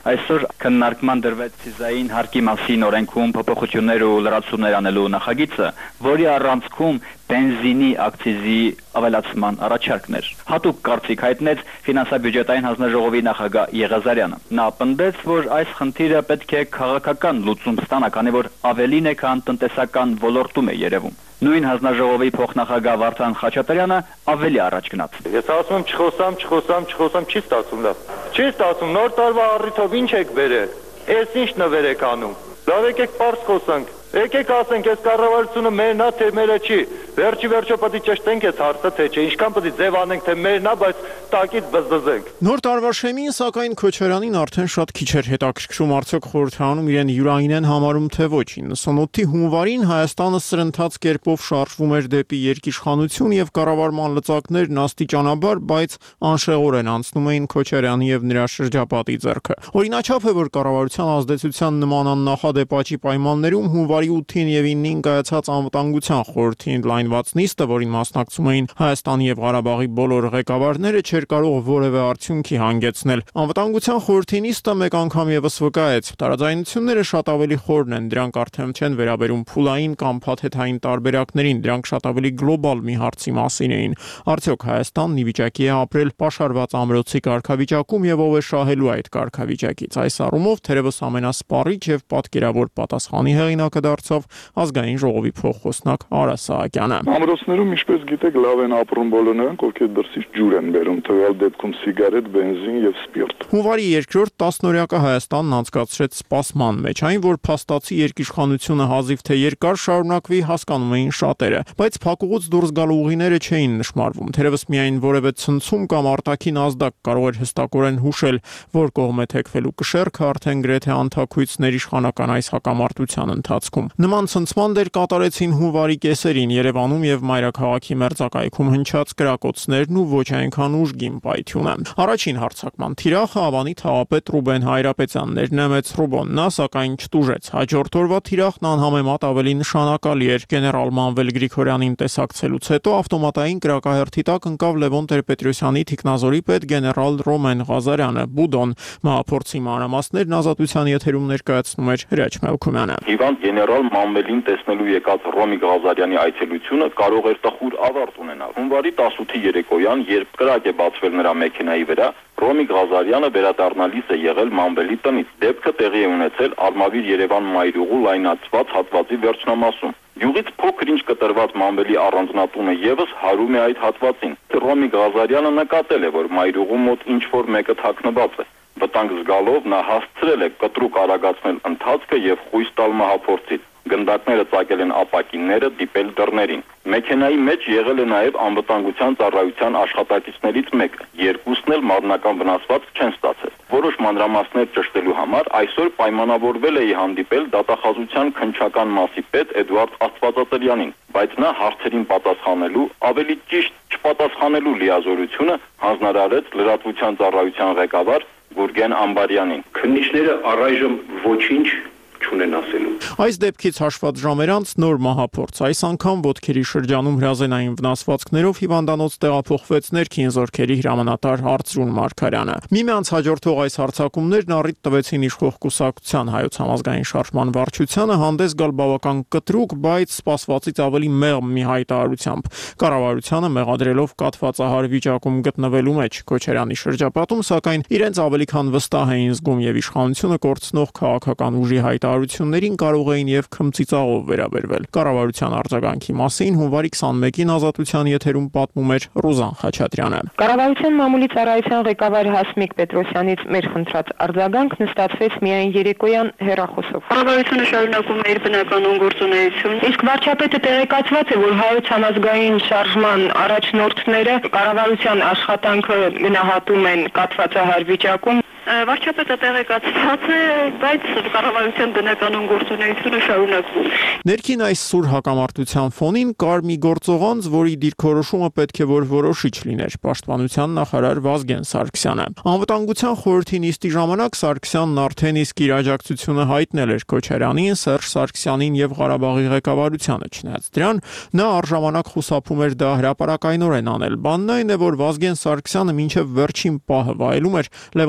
Այսօր քննարկման դրվեց ցիզային հարկի մասին օրենքում փոփոխություններ ու լրացումներ անելու նախագիծը, որի առանցքում բենզինի ակցիզի ավելացման առաջարկներ։ Հատուկ կարծիք հայտնեց ֆինանսա-բյուջետային հանձնաժողովի նախագահ Եղազարյանը։ Նա պնդեց, որ այս խնդիրը պետք է քաղաքական լուծում ստանա, քանի որ ավելին է, քան տնտեսական ոլորտում է երևում։ Նույն հանձնաժողովի փոխնախագահ Վարդան Խաչատրյանը ավելի առաջ գնաց։ Ես ասում եմ չխոսամ, չխոսամ, չխոսամ, չի ստացվում լավ։ Չի ստացվում, նոր տարվա առիթով ինչ եք բերել։ Էս ինչ նվեր եք անում։ Լավ եկեք պարզ խոսանք։ Եկեք ասենք, այս կառավարությունը մերն է, թե մերը չի։ Վերջի վերջո պետք է ճշտենք այս հարցը, թե չէ, ինչքան պետք է ձև անենք, թե մերն է, բայց տակից բզբզենք։ Նոր տարվա շեմին, սակայն Քոչարյանին արդեն շատ քիչ էր հետաքրքրում, արդյոք խորհրդարանում իրեն յուրային են համարում, թե ոչ։ իննսունութի հունվարին Հայաստանը սրընթաց կերպով շարժվում էր դեպի երկիշխանություն եւ կառավարման լծակներն աստիճանաբար, բայց անշեղորեն անցնում էին Քոչարյանի եւ նրա շրջապատի ձեռքը։ Օրինաչափ է, որ կառավարության ազդեցության նման աննախադեպ աճի պայմաններում հունվարի ութին եւ իննին կայացած անվտանգության խորհրդի ընդլայնված նիստը, որին մասնակցում էին Հայաստանի եւ Ղարաբաղի բոլոր ղեկավարները, չէր կարող որևէ արդյունքի հանգեցնել։ Անվտանգության խորհրդի նիստը մեկ անգամ եւս վկայեց, տարաձայնությունները շատ ավելի խորն են, դրանք արդեն չեն վերաբերում փուլային կամ փաթեթային տարբերակներին, դրանք շատ ավելի գլոբալ մի հարցի մասին էին։ Արդյոք Հայաստանն ի վիճակի է ապրել պաշարված ամրոցի կարգավիճակում եւ ով է շահելու այդ կարգավիճակից։ Այս առումով թերևս ամենասպառիչ եւ պատկերավոր պատասխանի հեղինակը դարձավ ազգային ժողովի փոխխոսնակ Արա Սահակյանը։ Ամրոցներում, ինչպես գիտեք, լավ են ապրում բոլոր նրանք, ովքեր դրսից ջուր են բերում, տվյալ դեպքում սիգարետ, բենզին եւ սպիրտ։ Հունվարի երկրորդ տասնօրյակը Հայաստանն անցկացրեց սպասման մեջ, այն որ փաստացի երկիշխանությունը հազիվ թե երկար շարունակվի, հասկանում էին շատերը, բայց փակուղուց դուրս գալու ուղիները չէին նշмарվում։ Թերևս միայն որևէ ցնցում կամ արտաքին ազդակ կարող էր հստակորեն հուշել, որ կողմ է թեքվելու կշեռքը արդեն գրեթե անթաքույցներ իշխանական այս հակամարտության ընթացքում։ Նման ցնցման դեր կատարեցին հունվարի կեսերին Երևանում եւ մայրաքաղաքի մերձակայքում հնչած կրակոցներն ու ոչ այնքան ուժգին պայթյունը։ Առաջին հարձակման թիրախը Ավանի թաղապետ Ռուբեն Հայրապետյանն էր, նեմեց Ռուբոն, նա սակայն չտուժեց։ Հաջորդ օրվա թիրախն անհամեմատ ավելի նշանակալի էր։ Գեներալ Մանվել Գրիգորյանին տեսակցելուց հետո ավտոմատային կրակահերթի տակ ընկավ Լևոն Տեր-Պետրոսյանի թիկնազորի պետ գեներալ Ռոմեն Ղազարյանը, Բուդոն։ Մահափորձի մանրամասներն Ազատության եթերում ներկայացնում էր Հրաչ Մելքումյանը։ Հիվանդ գեներալ Մանվելին տեսնելու եկած Ռոմիկ Ղազարյանի այցելությունը կարող էր տխուր ավարտ ունենալ։ Հունվարի տասնութի երեկոյան, երբ կրակ է բացվել նրա մեքենայի վրա, Ռոմիկ Ղազարյանը վերադառնալիս է եղել Մանվելի տնից։ Դեպքը տեղի է ունեցել Արմավիր Երևան մայրուղու լայնացված հատվածի վերջնամասում։ Յուղից փոքր-ինչ կտրված Մանվելի առանձնատունը եւս հարում է այդ հատվածին։ Ռոմիկ Ղազարյանը նկատել է, որ մայրուղու մոտ ինչ-որ մեկը թաքնված է։ Վտանգ զգալով նա հասցրել է կտրուկ արագացնել ընթացքը եւ խույս տալ մահափորձից։ Գնդակները ծակել են ապակինները, դիպել դռներին։ Մեքենայի մեջ եղել է նաև անվտանգության ծառայության աշխատակիցներից մեկը։ Երկուսն էլ մարմնական վնասված չեն ստացել։ Որոշ մանրամասներ ճշտելու համար այսօր պայմանավորվել էի հանդիպել դատախազության քննչական մասի պետ Էդուարդ Աստվածատրյանին, բայց նա հարցերին պատասխանելու, ավելի ճիշտ չպատասխանելու լիազորությունը հանձնարարեց լրատվության ծառայության ղեկավար Գուրգեն Ամբարյանին։ Քննիչները առայժմ ոչինչ չունեն ասելու։ Այս դեպքից հաշված ժամեր անց նոր մահափորձ, այս անգամ ոտքերի շրջանում հրազենային վնասվածքներով հիվանդանոց տեղափոխվեց ներքին զորքերի հրամանատար Արծրուն Մարգարյանը։ Միմյանց հաջորդող այս հարձակումներն առիթ տվեցին իշխող կուսակցության Հայոց համազգային շարժման վարչությանը հանդես գալ բավական կտրուկ, բայց սպասվածից ավելի մեղմ մի հայտարարությամբ։ Կառավարությանը մեղադրելով կաթվածահար վիճակում գտնվելու մեջ Քոչարյանի շրջապատում, սակայն իրենց ավելի քան վստահ էին զգում եւ իշխանությունը կորցնող քաղաքական ուժի հայտարարություններին կարող էին եւ քմծիծաղով վերաբերվել։ Կառավարության արձագանքի մասին հունվարի քսանմեկին Ազատության եթերում պատմում էր Ռուզան Խաչատրյանը։ Կառավարության մամուլի ծառայության ղեկավար Հասմիկ Պետրոսյանից մեր խնդրած արձագանքն ստացվեց միայն երեկոյան հեռախոսով։ Կառավարությունը շարունակում է իր բնականon գործունեություն։ Իսկ վարչապետը տեղեկացված է, որ Հայոց համազգային շարժման առաջնորդները կառավարության աշխատանքը գնահատում են կաթվածահար վիճակում։ Վարչապետը տեղեկացված է, բայց կառավարության բնականon գործունեությունը շարունակվում է։ Ներքին այս սուր հակամարտության ֆոնին կար մի գործողանց, որի դիրքորոշումը պետք է որ որոշիչ լիներ, պաշտպանության նախարար Վազգեն Սարգսյանը։ Անվտանգության խորհրդի նիստի ժամանակ Սարգսյանն արդեն իսկ իր աջակցությունը հայտնել էր Քոչարյանին, Սերժ Սարգսյանին եւ Ղարաբաղի ղեկավարությանը, չնայած դրան նա առժամանակ խուսափում էր դա հրապարակայնորեն անել։ Բանն այն է, որ Վազգեն Սարգսյանը մինչև վերջին պահը վայելում էր Լևոն Տեր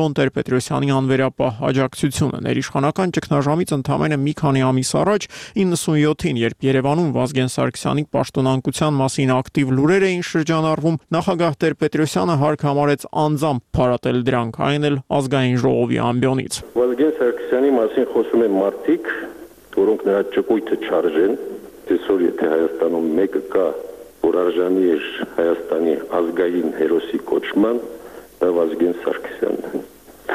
Տեր-Պետրոսյանի անվերապահ աջակցությունը։ Ներիշխանական ճգնաժամից ընդամենը մի քանի ամիս առաջ իննսունյոթին, երբ Երևանում Վազգեն Սարգսյանի պաշտոնանկության մասին ակտիվ լուրեր էին շրջանառվում, նախագահ Տեր-Պետրոսյանը հարկ համարեց անձամբ փարատել դրանք, այն էլ ազգային ժողովի ամբիոնից։ Վազգեն Սարգսյանի մասին խոսում են մարդիկ, որոնք նրա ճկույթը չարժեն, այսօր եթե Հայաստանում մեկը կա, որ արժանի էր Հայաստանի ազգային հերոսի կոչման, դա Վազգեն Սարգսյանն է։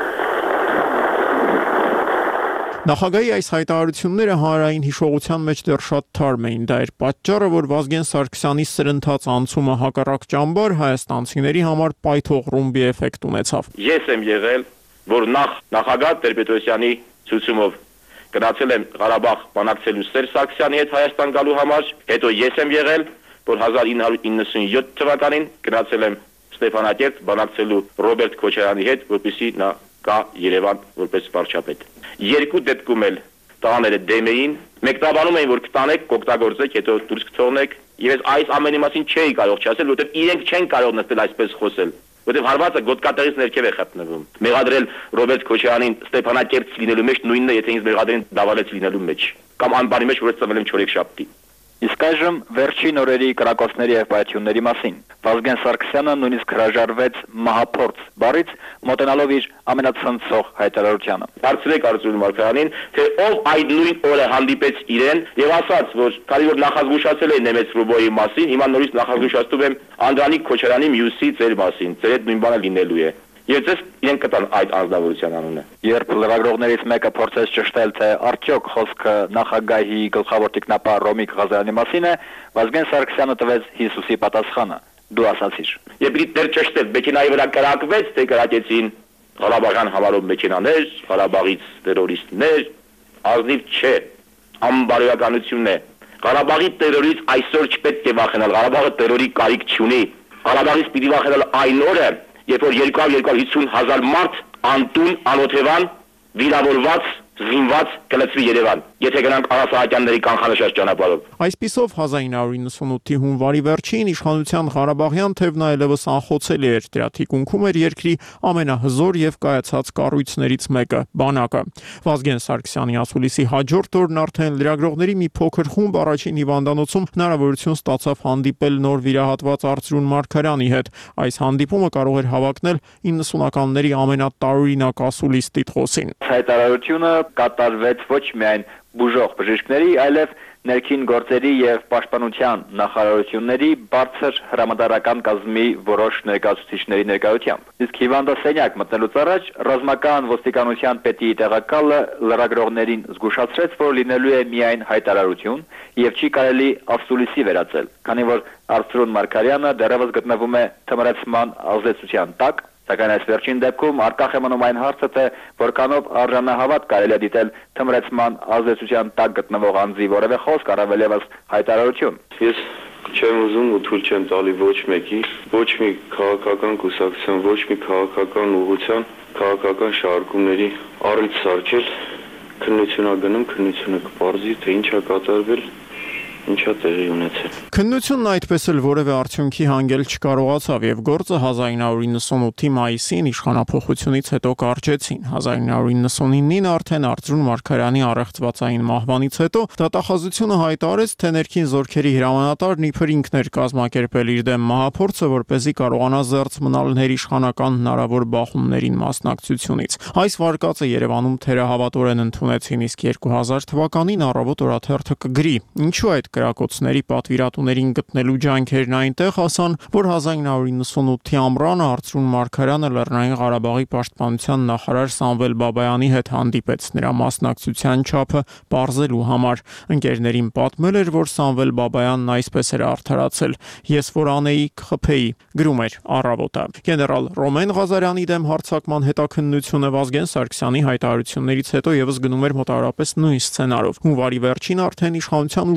Նախագահի այս հայտարարությունները հանրային հիշողության մեջ դեռ շատ թարմ էին, դա էր պատճառը, որ Վազգեն Սարգսյանի սրընթաց անցումը հակառակ ճամբար հայաստանցիների համար պայթող ռումբի էֆեկտ ունեցավ։ Ես եմ եղել, որ նախ նախագահ Տեր-Պետրոսյանի ցույցումով գնացել եմ Ղարաբաղ բանակցելու Սերժ Սարգսյանի հետ Հայաստան գալու համար, հետո ես եմ եղել, որ հազար ինը հարյուր իննսունյոթ թվականին գնացել եմ Ստեփանակերտ բանակցելու Ռոբերտ Քոչարյանի հետ, որպեսզի նա գա Երևան որպես վարչապետ։ Երկու դեպքում էլ տղաները դեմ էին, մեկնաբանում էին, որ կտանեք, կօգտագործեք, հետո դուրս կթողնեք, եւ ես այս ամենի մասին չէի կարող չասել, որովհետեւ իրենք չեն կարող նստել այսպես խոսել, որովհետեւ հարվածը գոտկատեղից ներքև է խփնվում։ Մեղադրել Ռոբերտ Քոչարյանին Ստեփանակերտ լինելու մեջ նույնն է, եթե ինձ մեղադրեն Դավալեց լինելու մեջ, կամ անբանի մեջ, որ ծնվել եմ չորեքշաբթի։ Իսկ այժմ վերջին օրերի կրակոցների եւ պայթյունների մասին։ Վազգեն Սարգսյանը նույնիսկ հրաժարվեց մահափորձ բառից, մոտենալով իր ամենացնցող հայտարարությանը։ Հարցրեք Արծրուն Մարգարյանին, թե ով այդ նույն օրը հանդիպեց իրեն եւ ասաց, որ քանի որ նախազգուշացել է Նեմեց Ռուբոյի մասին, հիմա նորից նախազգուշացնում եմ Անդրանիկ Քոչարյանի մյուսի ծեր մասին, ծեր հետ նույն բանը լինելու է։ Եվ ձեզ իրենք կտան այդ անձնավորության անունը։ Երբ լրագրողներից մեկը փորձեց ճշտել, թե արդյոք խոսքը նախագահի գլխավոր տիկնապահ Ռոմիկ Ղազարյանի մասին է, Վազգեն Սարգսյանը տվեց Հիսուսի պատասխանը. դու ասացիր։ Եվ պիտի դեռ ճշտել, մեքենայի վրա կրակվեց, թե կրակեցին Ղարաբաղյան համարով մեքենաներ, Ղարաբաղից տերորիստներ, ազնիվ չէ, անբարոյականություն է։ Ղարաբաղի տերորից այսօր չպետք է վախենալ, Ղարաբաղը տերորի կարիք չունի։ Ղարաբաղից պիտի վախենալ այն օրը, երբ որ երկու հարյուր հիսուն հազար մարդ անտուն, անօթևան, վիրավորված, զինված կլցվի Երևան, եթե գնանք Արա Սահակյանների կանխանշած ճանապարհով։ Այսպիսով հազար ինը հարյուր իննսունութի հունվարի վերջին իշխանության Ղարաբաղյան թևն այլևս անխոցելի էր, դրա թիկունքում էր երկրի ամենահզոր եւ կայացած կառույցներից մեկը՝ բանակը։ Վազգեն Սարգսյանի ասուլիսի հաջորդ օրն արդեն լրագրողների մի փոքր խումբ առաջին հիվանդանոցում հնարավորություն ստացավ հանդիպել նոր վիրահատված Արծրուն Մարգարյանի հետ։ Այս հանդիպումը կարող էր հավակնել իննսունականների ամենատարօրինակ ասուլիս տիտղոսին։ Հայտարարությունը կատարվեց ոչ միայն բուժող բժիշկների, այլև ներքին գործերի եւ պաշտպանության նախարարությունների բարձր հրամանատարական կազմի որոշ ներկայացուցիչների ներկայությամբ։ Իսկ հիվանդասենյակ մտնելուց առաջ ռազմական ոստիկանության պետի տեղակալը լրագրողներին զգուշացրեց, որ լինելու է միայն հայտարարություն եւ չի կարելի ասուլիսի վերածել, քանի որ Արծրուն Մարգարյանը դեռևս գտնվում է թմրեցման ազդեցության տակ։ Սակայն այս վերջին դեպքում արկախ է մնում այն հարցը, թե որքանով արժանահավատ կարելի է դիտել թմրեցման ազդեցության տակ գտնվող անձի որևէ խոսք, առավել ևս հայտարարություն։ Ես չեմ ուզում ու թույլ չեմ տալի ոչ մեկի, ոչ մի քաղաքական կուսակցության, ոչ մի քաղաքական ուղղության, քաղաքական շարժումների առիթ սարքել, քննությունա գնում, քննությունը կպարզի, թե ինչ է կատարվել, ինչա տեղի ունեցել։ Քննությունն այդպես էլ որևէ արդյունքի հանգել չկարողացավ եւ գործը հազար ինը հարյուր իննսունութի մայիսին իշխանափոխությունից հետո կարճեցին։ հազար ինը հարյուր իննսունինին արդեն Արծրուն Մարգարյանի առեղծվածային մահվանից հետո դատախազությունը հայտարարեց, թե ներքին զորքերի հրամանատարն իբր ինքն էր կազմակերպել իր դեմ մահափորձը, որպեսզի կարողանա զերծ մնալ ներիշխանական հնարավոր բախումներին մասնակցությունից։ Այս վարկածը Երևանում թերահավատորեն ընդունեցին, իսկ երկու հազար թվականին Առավոտ օրաթերթը կգրի. ինչու այդ կրակոցների պատվիրատուներին գտնելու ջանքերն այնտեղ հասան, որ հազար ինը հարյուր իննսունութի ամռանը Արծրուն Մարգարյանը Լեռնային Ղարաբաղի պաշտպանության նախարար Սամվել Բաբայանի հետ հանդիպեց նրա մասնակցության չափը պարզելու համար։ Ընկերներին պատմել էր, որ Սամվել Բաբայանն այսպես էր արդարացել. ես որ անեի, կխփեի, գրում էր Առավոտը։ Գեներալ Ռոմեն Ղազարյանի դեմ հարձակման հետաքննությունը Վազգեն Սարգսյանի հայտարարություններից հետո եւս գնում էր մոտավորապես նույն սցենարով։ Հունվարի վերջին արդեն իշխանության ուժային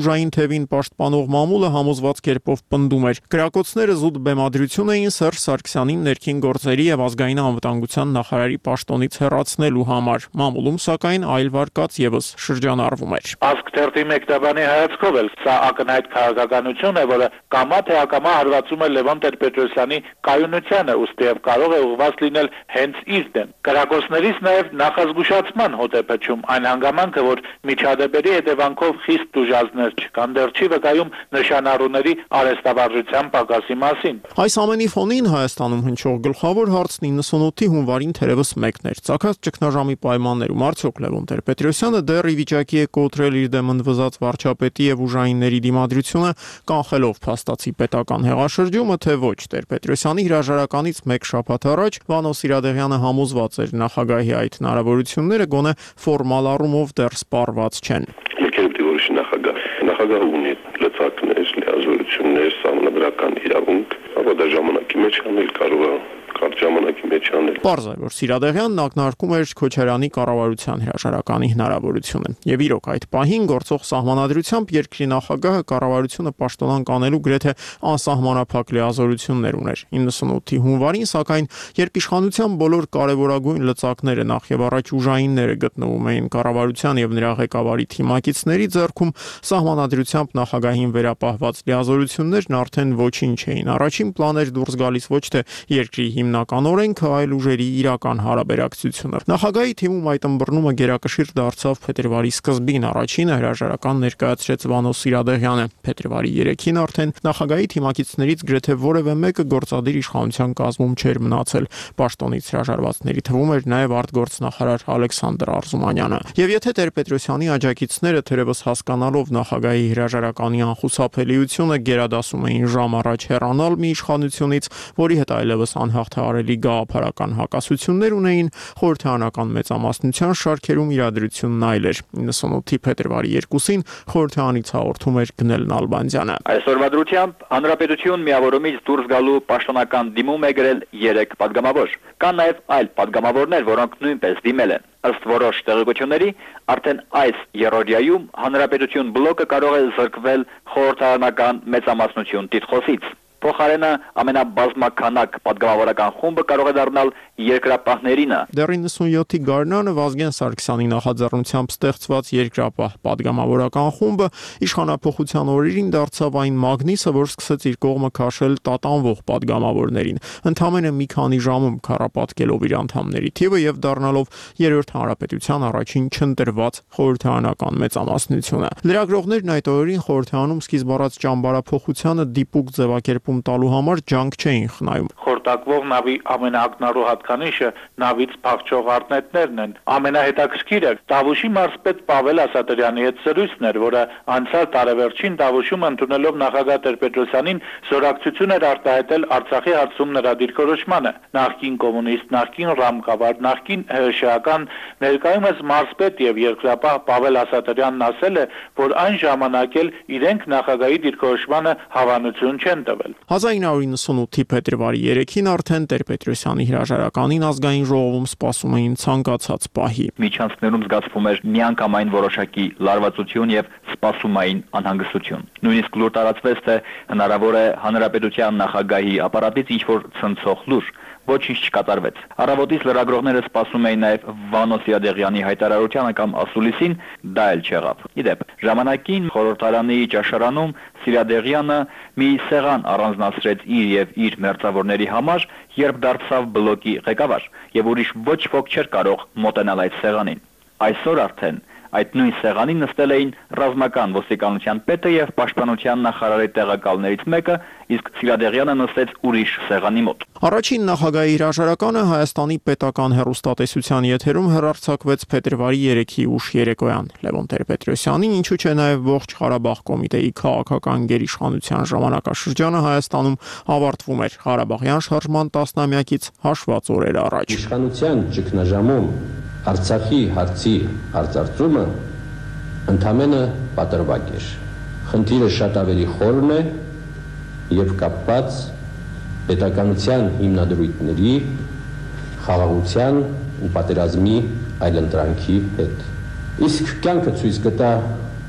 Ղարաբաղցևին պաշտպանող մամուլը համոզված կերպով պնդում էր. կրակոցները զուտ բեմադրություն էին Սերժ Սարգսյանին ներքին գործերի եւ ազգային անվտանգության նախարարի պաշտոնից հեռացնելու համար։ Մամուլում սակայն այլ վարկած եւս շրջանառվում էր։ Ազգ թերթի մեկնաբանի հայացքով էլ սա ակնհայտ քաղաքականություն է, որը կամա թե ակամա հարվածում է Լևոն Տեր-Պետրոսյանի կայունությանը, ուստիև կարող է ուղղված լինել հենց իր դեմ։ Կրակոցներից նաեւ նախազգուշացման հոտ է փչում այն հանգամանքը, որ միջադեպերի հետևանքով խիստ տուժածներ չկան, դեռ չի վկայում նշանառուների արհեստավարժության պակասի մասին։ Այս ամենի ֆոնին Հայաստանում հնչող գլխավոր հարցն իննսունութի հունվարին թերևս մեկն էր։ Ցակած ճգնաժամի պայմաններում արդյոք Լևոն Տեր-Պետրոսյանը դեռ ի վիճակի է կոտրել իր դեմ ընդվզած վարչապետի եւ ուժայինների դիմադրությունը, կանխելով փաստացի պետական հեղաշրջումը, թե ոչ։ Տեր-Պետրոսյանի հրաժարականից մեկ շաբաթ առաջ Վանո Սիրադեղյանը համոզված էր նախագահի այդ հնարավորությունները գոնե ֆորմալ առումով դեռ սպառված չեն։ Եկեղեցի նախագահ նախագահը ունի լծակներ, լիազորություններ, սահմանադրական իրավունք, ապա դա ժամանակի մեջ անել կարող է կարճ ժամանակի մեջ անել։ Պարզ է, որ Սիրադեղյանն ակնարկում էր Քոչարյանի կառավարության հրաժարականի հնարավորությունը։ Եվ իրոք այդ պահին գործող սահմանադրությամբ երկրի նախագահը կառավարությունը պաշտոնանկ անելու գրեթե անսահմանափակ լիազորություններ ուներ։ իննսունութի հունվարին, սակայն, երբ իշխանության բոլոր կարևորագույն լծակները նախ եւ առաջ ուժայինները գտնվում էին կառավարության եւ նրա ղեկավարի թիմակիցների ձեռքում, սահմանադրությամբ նախագահին վերապահված լիազորություններն արդեն ոչինչ էին։ Առաջին պլաներ դուրս գալիս ոչ թե երկրի հիմնական օրենքը, այլ ուժերի իրական հարաբերակցությունը։ Նախագահի թիմում այդ ըմբռնումը գերակշիռ դարձավ փետրվարի սկզբին, առաջինը հրաժարական ներկայացրեց Վանո Սիրադեղյանը։ Փետրվարի երեքին արդեն նախագահի թիմակիցներից գրեթե որևէ մեկը գործադիր իշխանության կազմում չէր մնացել։ Պաշտոնից հրաժարվածների թվում էր նաև արտգործնախարար Ալեքսանդր Արզումանյանը։ Եվ եթե Տեր-Պետրոսյանի աջակիցները թերևս հասկանալով նախագահի հրաժարականի անխուսափելիությունը գերադասում էին ժամ առաջ հեռանալ մի իշխանությունից, որի հետ այլևս անհաղթահարելի գաղափարական հակասություններ ունեին, խորհրդարանական մեծամասնության շարքերում իրադրությունն այլ էր։ իննսունութի փետրվարի երկուսին խորհրդարանից հաղորդում էր Գնել Նալբանդյանը։ Այսօրվա դրությամբ Հանրապետություն միավորումից դուրս գալու պաշտոնական դիմում է գրել երեք падգամավոր։ Կան նաև այլ падգամավորներ, որոնք նույնպես դիմել են։ Ըստ որոշ տեղեկությունների, արդեն այս երրորդյայում Հանրապետություն բլոկը կարող է զրկվել խորհրդարանական մեծամասնություն տիտղոսից։ Փոխարենը ամենաբազմականակ падգամավորական խումբը կարող է դառնալ երկրապահներինը։ Դեռ իննսունյոթի գարնանը Վազգեն Սարգսյանի նախաձեռնությամբ ստեղծված երկրապահ падգամավորական խումբը իշխանափոխության օրերին դարձավ այն մագնիսը, որ սկսեց իր կողմը քաշել տատանվող падգամավորներին, ընդամենը մի քանի ժամում քառապատկելով իր անդամների թիվը եւ դառնալով երրորդ հանրապետության առաջին չընտրված խորհրդարանական մեծամասնությունը։ Լրագրողներն այդ օրերին խորհրդարանում սկիզբ առած ճամբարափոխությանը դիպուկ ձևակերպում տալու համար ջանք չէին խնայում։ Խորտակվող նավի ամենաակնառու հատկանիշը նավից փախչող արտնետներն են։ Ամենահետաքրքիրը Տավուշի մարզպետ Պավել Ասատրյանի հետ զրույցն էր, որը անցյալ տարեվերջին Տավուշում ընդունելով նախագահ Տեր-Պետրոսյանին զորակցություն էր արտահայտել Արցախի հարցում նրա դիրքորոշմանը։ Նախկին կոմունիստ, նախկին ռամկավար, նախկին հրեշական, ներկայումս մարզպետ եւ երկրապահ Պավել Ասատրյանն ասել է, որ այն ժամանակ էլ իրենք նախագահի դիրքորոշմանը հավանություն չեն տվել։ հազար ինը հարյուր իննսունութի փետրվարի երեքին արդեն Տեր-Պետրոսյանի հրաժարականին ազգային ժողովում սպասում էին ցանկացած պահի։ Միջանցքներում զգացվում էր միանգամայն որոշակի լարվածություն եւ սպասումային անհանգստություն։ Նույնիսկ լուր տարածվեց, թե հնարավոր է հանրապետության նախագահի ապարատից ինչ-որ ցնցող լուր։ Ոչինչ չկատարվեց։ Առավոտից լրագրողները սպասում էին նաև Վանո Սիրադեղյանի հայտարարությանը կամ ասուլիսին, դա էլ չեղավ։ Իդեպ, ժամանակին խորհրդարանի ճաշարանում Սիրադեղյանը մի սեղան առանձնացրեց իր եւ իր մերձավորների համար, երբ դարձավ բլոկի ղեկավար, եւ ուրիշ ոչ ոք չէր կարող մոտենալ այդ սեղանին։ Այսօր արդեն այդ նույն սեղանին նստել էին ռազմական ոստիկանության պետը եւ պաշտպանության նախարարի տեղակալներից մեկը, իսկ Սիրադեղյանը նստեց ուրիշ սեղանի մոտ։ Առաջին նախագահի հրաժարականը Հայաստանի պետական հեռուստատեսության եթերում հեռարձակվեց փետրվարի երեքի ուշ երեկոյան։ Լևոն Տեր-Պետրոսյանին, ինչու՞ չէ նաև ողջ Ղարաբաղ կոմիտեի քաղաքական գերիշխանության ժամանակաշրջանը Հայաստանում ավարտվում էր Ղարաբաղյան շարժման տասնամյակից հաշված օրեր առաջ։ Իշխանության ճգնաժամում Արցախի հարցի արծարծումը ընդամենը պատրվակ էր։ Խնդիրը շատ ավելի խորն է եւ կապված պետականության հիմնադրույթների, խաղաղության ու պատերազմի այլընտրանքի հետ։ Իսկ կյանքը ցույց կտա,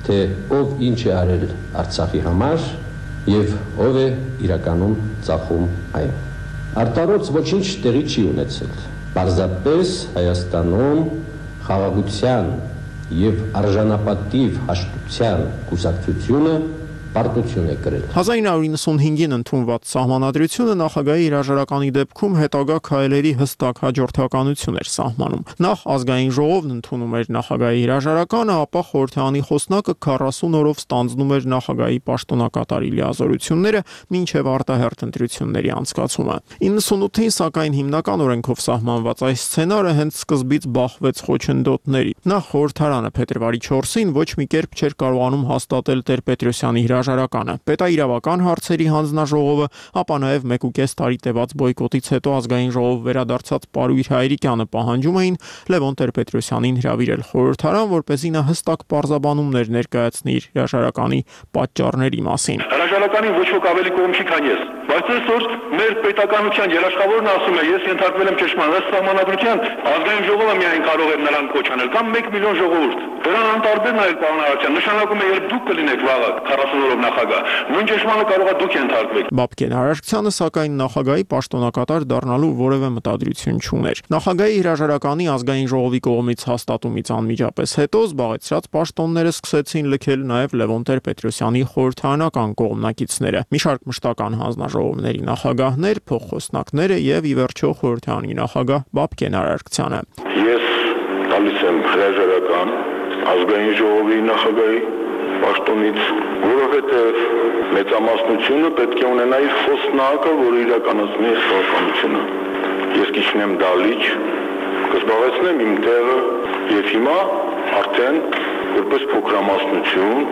թե ով ինչ է արել Արցախի համար եւ ով է իրականում ծախում այն։ Արտարոց ոչինչ տեղի չի ունեցել։ Պարզապես Հայաստանում խաղաղության եւ արժանապատիվ հաշտության կուսակցությունը պարտություն է կրել։ հազար ինը հարյուր իննսունհինգին ընդունված սահմանադրությունը նախագահի հրաժարականի դեպքում հետագա քայլերի հստակ հաջորդականություն էր սահմանում։ Նախ ազգային ժողովն ընդունում էր նախագահի հրաժարականը, ապա խորհրդարանի խոսնակը քառասուն օրով ստանձնում էր նախագահի պաշտոնակատարի լիազորությունները մինչև արտահերթ ընտրությունների անցկացումը։ իննսունութին սակայն հիմնական օրենքով սահմանված այս սցենարը հենց սկզբից բախվեց խոչընդոտների։ Նախ խորհրդարանը փետրվարի չորսին ոչ մի կերպ չէր կարողանում հաստատել Տեր-Պետրոսյանի հրաժարականը, պետաիրավական հարցերի հանձնաժողովը, ապա նաև մեկուկես տարի տևած բոյկոտից հետո ազգային ժողով վերադարձած Պարույր Հայրիկյանը պահանջում էին Լևոն Տեր-Պետրոսյանին հրավիրել խորհրդարան, որպեսզի նա հստակ պարզաբանումներ ներկայացնի իր հրաժարականի պատճառների մասին։ Հրաժարականին ոչ ոք ավելի կողմ չի, քան ես, բայց այսօր մեր պետականության երաշխավորն ասում է, ես ենթարկվել եմ ճշմարիտ սահմանադրության, ազգային ժողովը միայն կարող է նրան կոչ անել, կամ մեկ միլիոն ժողովուրդ։ Դրան անտարբերն այլ պարոն Արարչյան, նշանակում է, երբ դուք կլինեք վաղը քառասուն օրով նախագահ, նույն ճշմարանը կարող է դուք ենթարկվեք։ Բաբկեն Արարչյանը սակայն նախագահի պաշտոնակատար դառնալու որևէ մտադրություն չուներ։ Նախագահի հրաժարականի ազգային ժողովի կողմից հաստատումից անմիջապես հետո զբաղեցրած պաշտոնները սկսեցին լքել նաև Լևոն Տեր-Պետրոսյանի խորհրդարանական կողմնակիցները, մի շարք մշտական հանձնաժողովների նախագահներ, փոխխոսնակները եւ ի վերջո խորհրդարանի նախագահ Բաբկեն Արարչյանը։ Ես տալիս եմ հրաժարական ազգային ժողովի նախագահի պաշտոնից, որովհետև մեծամասնությունը պետք է ունենա իր խոսնակը, որը իրականացնի քաղաքականությունը։ Ես կիջնեմ դալիճ, կզբաղեցնեմ իմ տեղը եւ հիմա արդեն որպես փոքրամասնություն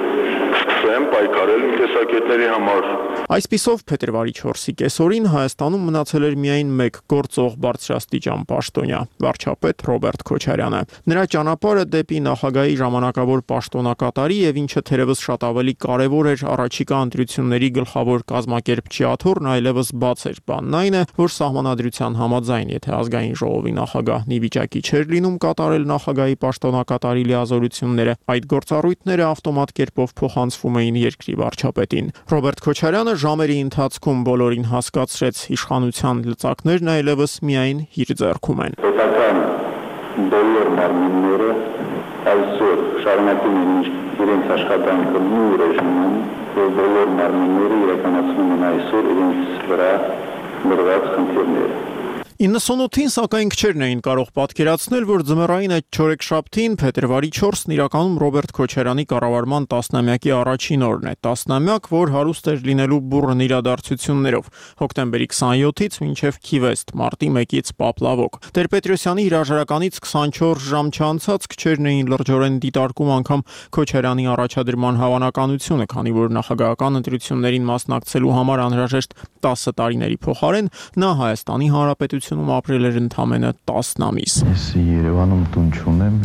սկսեմ պայքարել իմ տեսակետների համար։ Այսպիսով փետրվարի չորսի կեսօրին Հայաստանում մնացել էր միայն մեկ գործող բարձրաստիճան պաշտոնյա՝ վարչապետ Ռոբերտ Քոչարյանը։ Նրա ճանապարհը դեպի նախագահի ժամանակավոր պաշտոնակատարի եւ ինչը թերևս շատ ավելի կարեւոր էր առաջիկա ընտրությունների գլխավոր կազմակերպչի աթոռն այլևս բաց էր։ Բանն այն է, որ սահմանադրության համաձայն, եթե ազգային ժողովի նախագահն ի վիճակի չէր լինում կատարել նախագահի պաշտոնակատարի լիազորությունները, այդ գործառույթները ավտոմատ կերպով փոխանցվում էին երկրի վարչապետին։ Ռոբերտ Քոչարյանը ժամերի ընթացքում բոլորին հասկացրեց իշխանության լծակներն այլևս միայն իր ձեռքում են։ Պետական բոլոր մարմինները այսօր շարունակում են իրենց աշխատանքը նույն ռեժիմում, որ բոլոր մարմինները իրականացնում են այսօր իրենց վրա դրված խնդիրները։ իննսունութին սակայն քչերն էին կարող պատկերացնել, որ ձմեռային այդ չորեքշաբթին փետրվարի չորսն իրականում Ռոբերտ Քոչարյանի կառավարման տասնամյակի առաջին օրն է, տասնամյակ, որ հարուստ էր լինելու բուռն իրադարձություններով, հոկտեմբերի քսանյոթից մինչև Քիվեստ, մարտի մեկից Պապլավոկ։ Տեր-Պետրոսյանի հրաժարականից քսանչորս ժամ չանցած քչերն էին լրջորեն դիտարկում անգամ Քոչարյանի առաջադրման հավանականությունը, քանի որ նախագահական ընտրություններին մասնակցելու համար անհրաժեշտ տասը տարիների փոխարեն նա Հայաստանի Հանրապետություն ապրել էր ընդամենը տասն ամիս։ Ես Երևանում տուն չունեմ։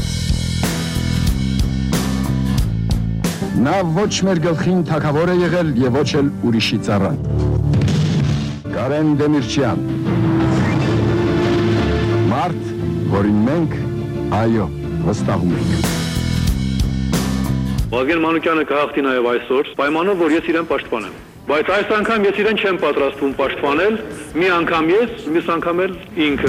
Նա ոչ մեր գլխին թագավոր է եղել եւ ոչ էլ ուրիշի ծառան։ Կարեն Դեմիրճյան։ Մարդ, որին մենք այո, վստահում ենք։ Վազգեն Մանուկյանը կհաղթի նաեւ այսօր, պայմանով որ ես իրեն պաշտպանեմ։ Բայց այս անգամ ես իրեն չեմ պատրաստվում պաշտպանել, մի անգամ ես, մյուս անգամ էլ ինքը։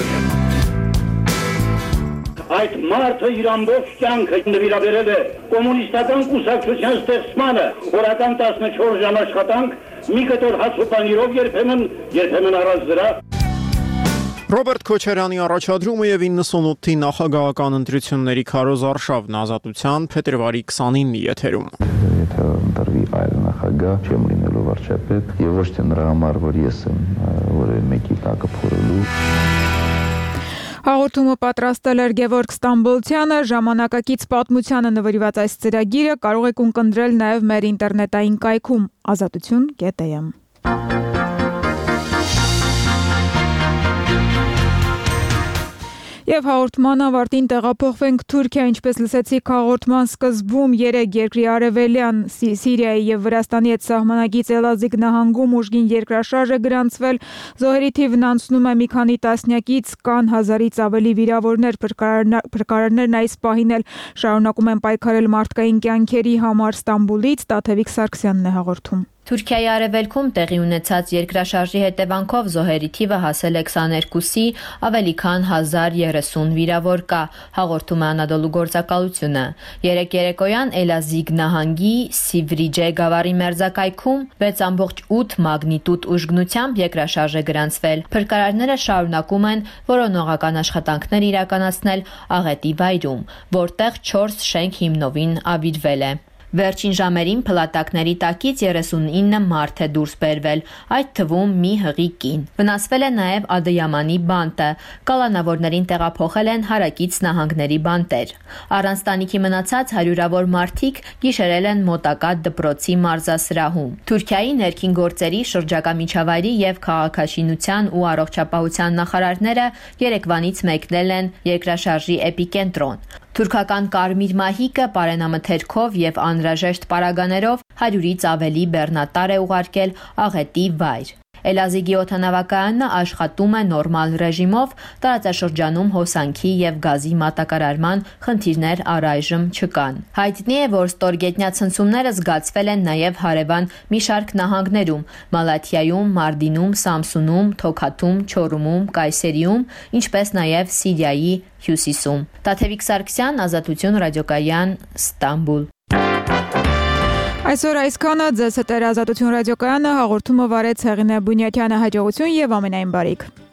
Այդ մարդը իր ամբողջ կյանքը նվիրաբերել է կոմունիստական կուսակցության ստեղծմանը, օրական տասնչորս ժամ աշխատանք, մի կտոր հաց ու պանիրով երբեմն, երբեմն առանց դրա։ Ռոբերտ Քոչարյանի առաջադրումը եւ իննսունութի նախագահական ընտրությունների քարոզարշավն Ազատության փետրվարի քսանինի եթերում։ Եթե ընտրվի այլ նախագահ, չեմ լինելու վարչապետ եւ ոչ թե նրա համար, որ ես եմ որևէ մեկի տակը փորելու։ Հաղորդումը պատրաստել էր Գևորգ Ստամբոլցյանը, ժամանակակից պատմությանը նվիրված այս ծրագիրը կարող եք ունկնդրել նաև մեր ինտերնետային կայքում ազատություն կետ էմ։ Եվ հաղորդման ավարտին տեղափոխվենք Թուրքիա, ինչպես լսեցիք հաղորդման սկզբում, երեք երկրի արևելյան Սիրիայի եւ Վրաստանի հետ սահմանագից Էլազիգ նահանգում ուժգին երկրաշարժ է գրանցվել։ Զոհերի թիվն անցնում է մի քանի տասնյակից, կան հազարից ավելի վիրավորներ, փրկարարներն այս պահին էլ շարունակում են պայքարել մարդկային կյանքերի համար։ Ստամբուլից Տաթևիկ Սարգսյանն է հաղորդում։ Թուրքիայի արևելքում տեղի ունեցած երկրաշարժի հետևանքով զոհերի թիվը հասել է քսաներկուսի, ավելի քան հազար երեսուն վիրավոր կա, հաղորդում է Անադոլու գործակալությունը։ Երեկ երեկոյան Էլազիգ նահանգի Սիվրիջե գավառի մերձակայքում վեց ամբողջ ութ մագնիտուդ ուժգնությամբ երկրաշարժ է գրանցվել։ Փրկարարները շարունակում են որոնողական աշխատանքներ իրականացնել աղետի վայրում, որտեղ չորս շենք հիմնովին ավիրվել է։ Վերջին ժամերին փլատակների տակից երեսունինը մարդ է դուրս բերվել, այդ թվում մի հղի կին։ Վնասվել է նաև Ադյամանի բանտը, կալանավորներին տեղափոխել են հարակից նահանգների բանտեր։ Առանց տանիքի մնացած հարյուրավոր մարդիկ գիշերել են մոտակա դպրոցի մարզասրահում։ Թուրքիայի ներքին գործերի, շրջակա միջավայրի եւ քաղաքաշինության ու առողջապահության նախարարները երեկվանից մեկնել են երկրաշարժի էպիկենտրոն։ Թուրքական Կարմիր մահիկը պարենամթերքով եւ անհրաժեշտ պարագաներով հարյուրից ավելի բեռնատար է ուղարկել աղետի վայր։ Էլազիգի օդանավակայանը աշխատում է նորմալ ռեժիմով, տարածաշրջանում հոսանքի եւ գազի մատակարարման խնդիրներ առայժմ չկան։ Հայտնի է, որ ստորգետնյա ցնցումները զգացվել են նաեւ հարևան մի շարք նահանգներում՝ Մալաթիայում, Մարդինում, Սամսունում, Թոքաթում, Չորումում, Կայսերիում, ինչպես նաեւ Սիրիայի հյուսիսում։ Տաթևիկ Սարգսյան, Ազատություն ռադիոկայան, Ստամբուլ։ Այսօր այսքանը, ձեզ հետ էր Ազատություն ռադիոկայանը, հաղորդումը վարեց Հեղինե Բունյաթյանը, հաջողություն եւ ամենայն բարիք։